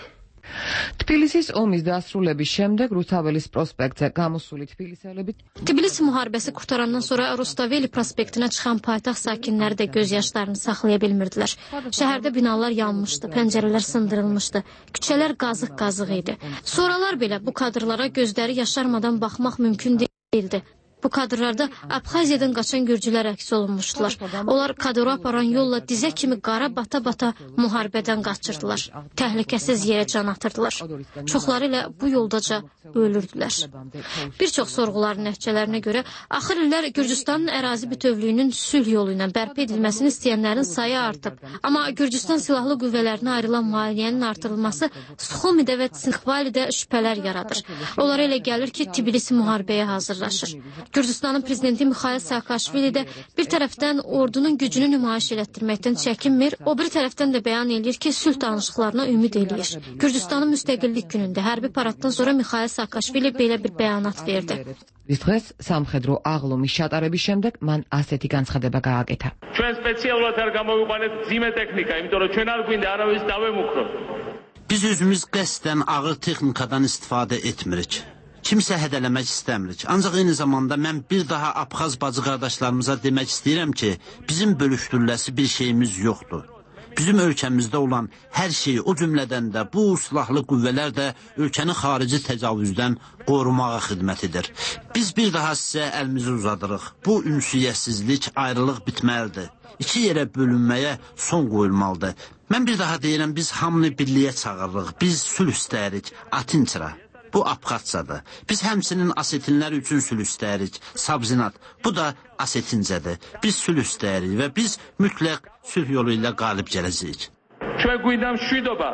თბილისის ომის დასრულების შემდეგ რუსთაველის პროსპექტზე გამოსული თბილისელები Tbilisi müharibəsi qurtarandan sonra Rustaveli prospektinə çıxan paytaxt sakinləri də göz yaşlarını saxlaya bilmirdilər. Şəhərdə binalar yanmışdı, pəncərələr sındırılmışdı, küçələr qazıq-qazıq idi. Sonralar belə bu kadrlara gözləri yaşarmadan baxmaq mümkün değildi. Bu kadrlarda Abxaziyadan qaçan gürcülər əks olunmuşdular. Onlar kadro aparan yolla dizə kimi qara bata-bata müharibədən qaçırdılar. Təhlükəsiz yerə can atırdılar. Çoxları ilə bu yoldaca ölürdülər. Bir çox sorğuların nəticələrinə görə axır illər Gürcüstanın ərazi bütövlüyünün sülh yolu ilə bərpa edilməsini istəyənlərin sayı artıb. Amma Gürcüstan silahlı qüvvələrinə ayrılan maliyyənin artırılması Suxumidə və Tsxinvalidə şübhələr yaradır. Onlara elə gəlir ki, Tbilisi müharibəyə hazırlaşır. Gürcüstanın prezidenti Mikhail Saakashvili də bir tərəfdən ordunun gücünü nümayiş elətdirməkdən çəkinmir, o bir tərəfdən də bəyan edir ki, sülh danışıqlarına ümid eləyir. Gürcüstanın müstəqillik günündə hərbi paraddan sonra Mikhail Saakashvili belə bir bəyanat verdi. დღეს სამხედრო აღლუმის ჩატარების შემდეგ მან ასეთი განცხადება გააკეთა. ჩვენ სპეციალურად არ გამოვიყვანეთ ძიმე ტექნიკა, იმიტომ რომ ჩვენ არ გვინდა არავის დავემუქროთ. Biz özümüz qəsdən ağır texnikadan istifadə etmirik. Kimsə hədələmək istəmirik. Ancaq eyni zamanda mən bir daha Abxaz bacı qardaşlarımıza demək istəyirəm ki, bizim bölüşdürüləsi bir şeyimiz yoxdur. Bizim ölkəmizdə olan hər şey, o cümlədən də bu silahlı qüvvələr də ölkəni xarici təcavüzdən qorumağa xidmət edir. Biz bir daha sizə əlimizi uzadırıq. Bu ünsiyyətsizlik, ayrılıq bitməlidir. İki yerə bölünməyə son qoyulmalıdır. Mən bir daha deyirəm, biz hamını birliyə çağırırıq. Biz sülh istəyirik, Atinçira. Bu Abxazsadır. Biz həmçinin asetinlər üçün sülh istəyirik. Sabzinat. Bu da asetincədir. Biz sülh istəyirik və biz mütləq sülh yolu ilə qalib gələcəyik. ჩვენ გვინდა მშვიდობა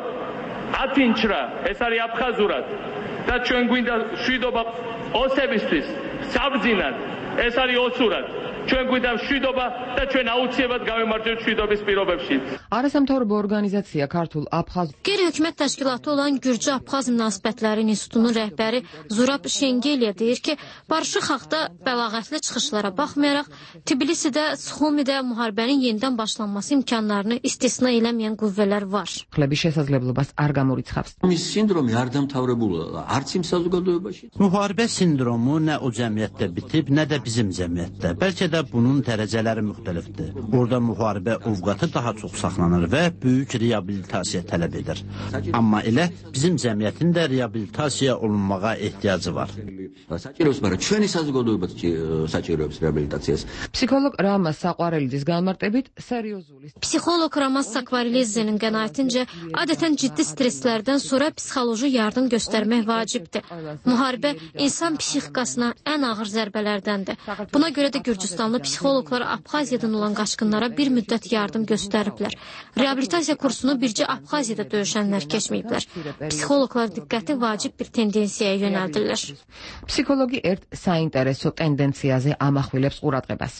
ათინჩრა, ეს არის აფხაზურად და ჩვენ გვინდა მშვიდობა ოსებისთვის, საბძინად, ეს არის ოცურად. ჩვენ გვინდა მშვიდობა და ჩვენ აუცილებლად გავემართოთ მშვიდობის პირობებში. არასამთავრობო ორგანიზაცია ქართულ აფხაზ Qeyri-hökumət təşkilatı olan Gürcü Abxaz münasibətləri institutunun rəhbəri Zurab Şengeliya deyir ki, barışıq haqda bəlağətli çıxışlara baxmayaraq, Tbilisidə, Suxumidə müharibənin yenidən başlanması imkanlarını istisna eləməyən qüvvələr var. ხლების შესაძლებლობას არ გამორიცხავს. მის სინდრომი არ დამთავრებულა არც იმ საზოგადოებაში. Müharibə sindromu nə o cəmiyyətdə bitib, nə də bizim cəmiyyətdə. Bəlkə də bunun dərəcələri müxtəlifdir. Orada müharibə ovqatı daha çox saxlanır və böyük reabilitasiya tələb edir. Amma elə bizim cəmiyyətin də reabilitasiya olunmağa ehtiyacı var. საჭიროებს, მაგრამ ჩვენი საზოგადოებაც საჭიროებს რეაბილიტაციას. Psixoloq Ramas Saqvarelidzes განმარტებით სერიოზული Psixoloq Ramas Saqvarelidzenin qənaətincə adətən ciddi stresslərdən sonra psixoloji yardım göstərmək vacibdir. Müharibə insan psixikasına ən ağır zərbələrdəndir. Buna görə də Gürcüstan Gürcüstanlı psixoloqlar Abxaziyadan olan qaçqınlara bir müddət yardım göstəriblər. Reabilitasiya kursunu bircə Abxaziyada döyüşənlər keçməyiblər. Psixoloqlar diqqəti vacib bir tendensiyaya yönəldirlər. Psixologi ერთ საინტერესო ტენდენციაზე ამახვილებს ყურადღებას.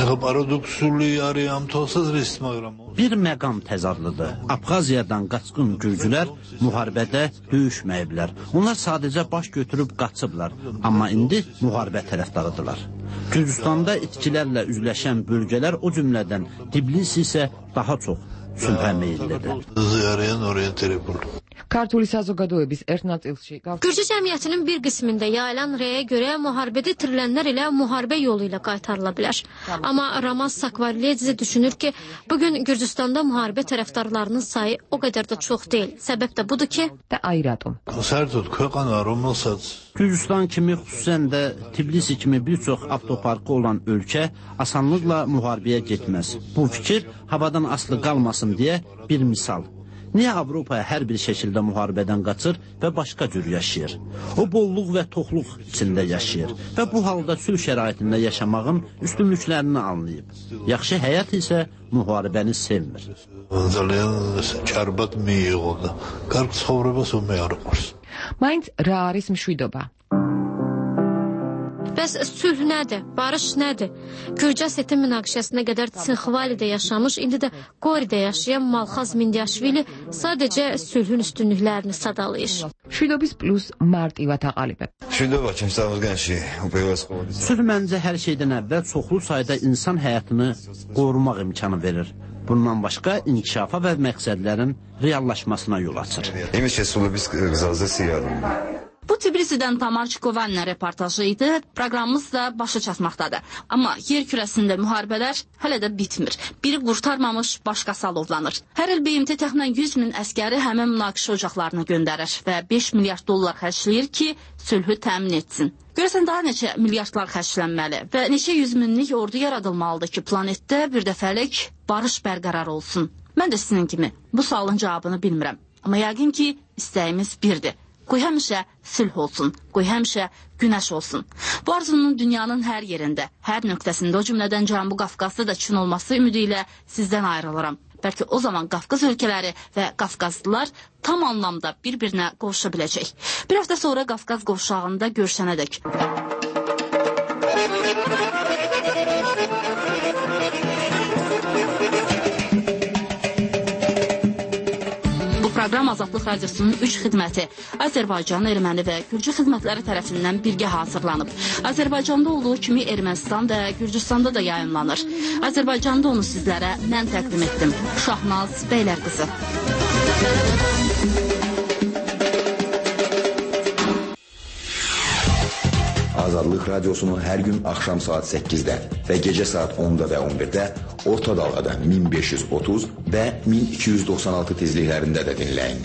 Bir məqam təzadlıdır. Abxaziyadan qaçqın gürcülər müharibədə döyüşməyiblər. Onlar sadəcə baş götürüb qaçıblar, amma indi müharibə tərəfdarıdırlar. Gürcüstanda itkilərlə üzləşən bölgələr, o cümlədən Tbilisi isə daha çox sülhə meyillidir. Kartuli საზოგადოების ერთ ნაწილში Gürcü cəmiyyətinin bir qismində yayılan rəyə görə müharibədə itirilənlər ilə müharibə yolu ilə qaytarıla bilər. Amma Ramaz Sakvaridze düşünür ki, bugün Gürcüstanda müharibə tərəfdarlarının sayı o qədər də çox deyil. Səbəb də budur ki, და აი რატომ. Gürcüstan kimi, xüsusən də Tbilisi kimi bir çox avtoparkı olan ölkə asanlıqla müharibəyə getməz. Bu fikir havadan asılı qalmasın deyə bir misal. Niyə Avropaya hər bir şəkildə müharibədən qaçır və başqa cür yaşayır? O bolluq və toxluq içində yaşayır və bu halda sülh şəraitində yaşamağın üstünlüklərini anlayıb. Yaxşı həyat isə müharibəni sevmir. მაინც რა არის მშვიდობა? Bəs sülh nədir? Barış nədir? Gürcə Setin münaqişəsinə qədər Tsinxvalidə yaşamış, indi də Qoridə yaşayan Malxaz Mindiaşvili sadəcə sülhün üstünlüklərini sadalayır. მშვიდობის პლუს მარტივად აყალიბებ. Sülh məncə hər şeydən əvvəl çoxlu sayda insan həyatını qorumaq imkanı verir. Bundan başqa inkişafa və məqsədlərin reallaşmasına yol açır. Bu Tbilisidən Tamar Çikovanla reportajı idi. Proqramımız da başa çatmaqdadır. Amma yer kürəsində müharibələr hələ də bitmir. Biri qurtarmamış, başqası alovlanır. Hər il B M T təxminən yüz min əskəri həmin münaqişə ocaqlarına göndərir və beş milyard dollar xərcləyir ki, sülhü təmin etsin. Görəsən daha neçə milyardlar xərclənməli və neçə yüz minlik ordu yaradılmalıdır ki, planetdə bir dəfəlik barış bərqərar olsun. Mən də sizin kimi bu sualın cavabını bilmirəm. Amma yəqin ki, istəyimiz birdir. Qoy həmişə sülh olsun, qoy həmişə günəş olsun. Bu arzunun dünyanın hər yerində, hər nöqtəsində, o cümlədən Cənubi Qafqazda da Çin olması ümidi ilə sizdən ayrılıram. Bəlkə o zaman Qafqaz ölkələri və Qafqazlılar tam anlamda bir-birinə qovuşa biləcək. Bir həftə sonra Qafqaz qovşağında görüşənədək. Proqram Azadlıq Radiosunun üç xidməti Azərbaycan, Erməni və Gürcü xidmətləri tərəfindən birgə hazırlanıb. Azərbaycanda olduğu kimi Ermənistan və Gürcüstanda da yayınlanır. Azərbaycanda onu sizlərə mən təqdim etdim. Şahnaz Beylərqızı. Azadlıq Radiosunu hər gün axşam saat səkkizdə və gecə saat onda və on birdə orta dalğada min beş yüz otuz və min iki yüz doxsan altı tezliklərində də dinləyin.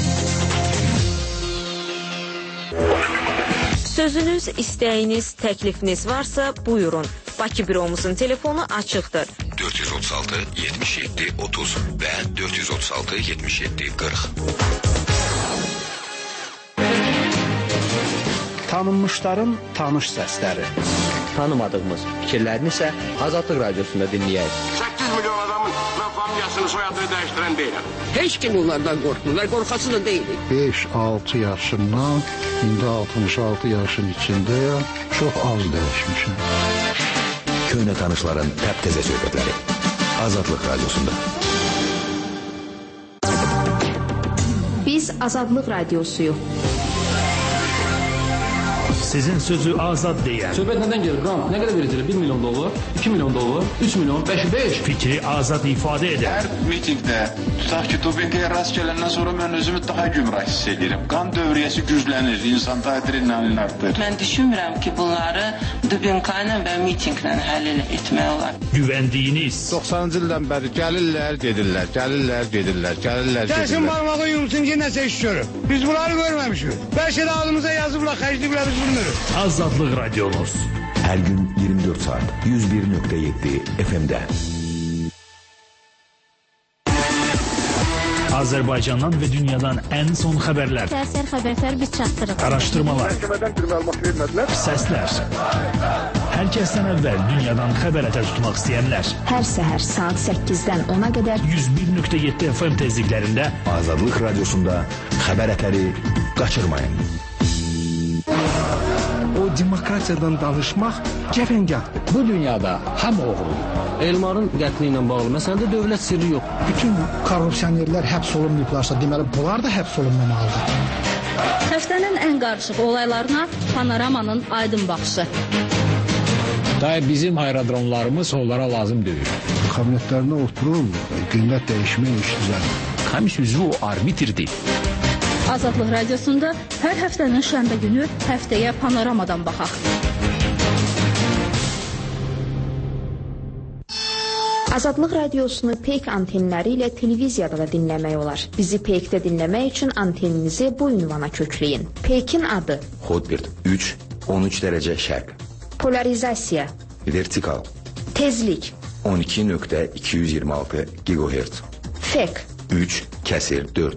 Sözünüz, istəyiniz, təklifiniz varsa buyurun. Bakı büromuzun telefonu açıqdır. dörd yüz otuz altı yetmiş yeddi otuz və dörd yüz otuz altı yetmiş yeddi qırx. Tanınmışların tanış səsləri. Tanımadığımız fikirlərini isə Azadlıq Radiosunda dinləyək. səkkiz milyon adamın mən familiyasını, soyadını dəyişdirən deyiləm. Heç kim onlardan qorxmurlar, qorxası da deyilik. beş altı yaşından, indi altmış altı yaşın içindəyəm, çox az dəyişmişim. Köhnə tanışların təp-təzə söhbətləri. Azadlıq Radiosunda. Biz Azadlıq Radiosuyuq. Sizin sözü azad deyən. Söhbət nədən gelir? Ram, nə qədər verəcəklər? bir milyon dollar, iki milyon dollar, üç milyon, beş, beş. Fikri azad ifadə edən. Hər mitingdə, tutaq ki, dopinqaya rast gələndən sonra mən özümü daha gümrah hiss edirəm. Qan dövriyyəsi güclənir, insanda adrenalin artır. Mən düşünmürəm ki, bunları dopinqayla və mitinglə həll etmək olar. Güvəndiyiniz. doxsanıncı ildən bəri gəlirlər, gedirlər, gəlirlər, gedirlər, gəlirlər, gedirlər. Gəlsin barmağı yumsun ki, nəsə iş görür. Biz bunları görməmişik. Bəlkə də ağlımıza yazıblar, xərcliblər biz bunları. Azadlıq Radiomuz. Hər gün iyirmi dörd saat yüz bir nöqtə yeddi F M-də. Azərbaycandan və dünyadan ən son xəbərlər. Səhər xəbərlər biz çatdırırıq. Araşdırmalar. Məhkəmədən bir məlumat vermədilər. Səslər. Hər hər kəsdən əvvəl dünyadan xəbərətər tutmaq istəyənlər. Hər səhər saat səkkizdən ona qədər yüz bir nöqtə yeddi F M tezliklərində Azadlıq Radiosunda xəbərətəri qaçırmayın. O demokratiyadan danışmaq cəfəngahdır. Bu dünyada hamı oğrudur. Elmarın qətli ilə bağlı məsələdə dövlət sirri yox. Bütün korrupsionerlər həbs olunmayıblarsa, deməli bunlar da həbs olunmamalıdır. Həftənin ən qarışıq olaylarına Panoramanın aydın baxışı. Day bizim aerodromlarımız onlara lazım deyil. Kabinetlərində oturun, qiymət dəyişmək iş düzəlir. Həmiş üzvü o arbitrdir. Azadlıq Radiosunda hər həftənin şənbə günü həftəyə Panoramadan baxaq. Azadlıq Radiosunu Peyk antenləri ilə televiziyada da dinləmək olar. Bizi Peykdə dinləmək üçün anteninizi bu ünvana kökləyin. Peykin adı Hotbird üç on üç dərəcə şərq. Polarizasiya Vertikal Tezlik on iki nöqtə iki yüz iyirmi altı gigahertz. Fek üç kəsir dörd.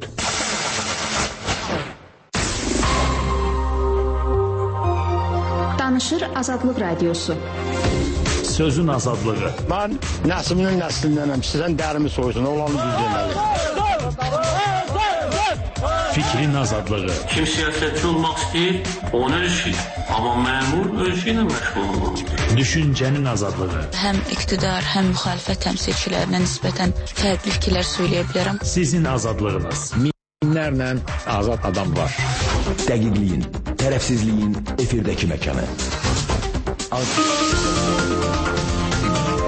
Danışır Azadlıq Radiosu. Sözün azadlığı. Mən nəslinin nəslindənəm. Sizdən dərimi soysun, olanı düz deməli. Fikrin azadlığı. Kim siyasətçi olmaq istəyir, onun işi. Amma məmur öz işi ilə məşğul olmalıdır. Düşüncənin azadlığı. Həm iqtidar, həm müxalifət təmsilçilərinə nisbətən fərqli fikirlər söyləyə bilərəm. Sizin azadlığınız. Minlərlə azad adam var. Dəqiqliyin, tərəfsizliyin efirdəki məkanı. Azadlıq.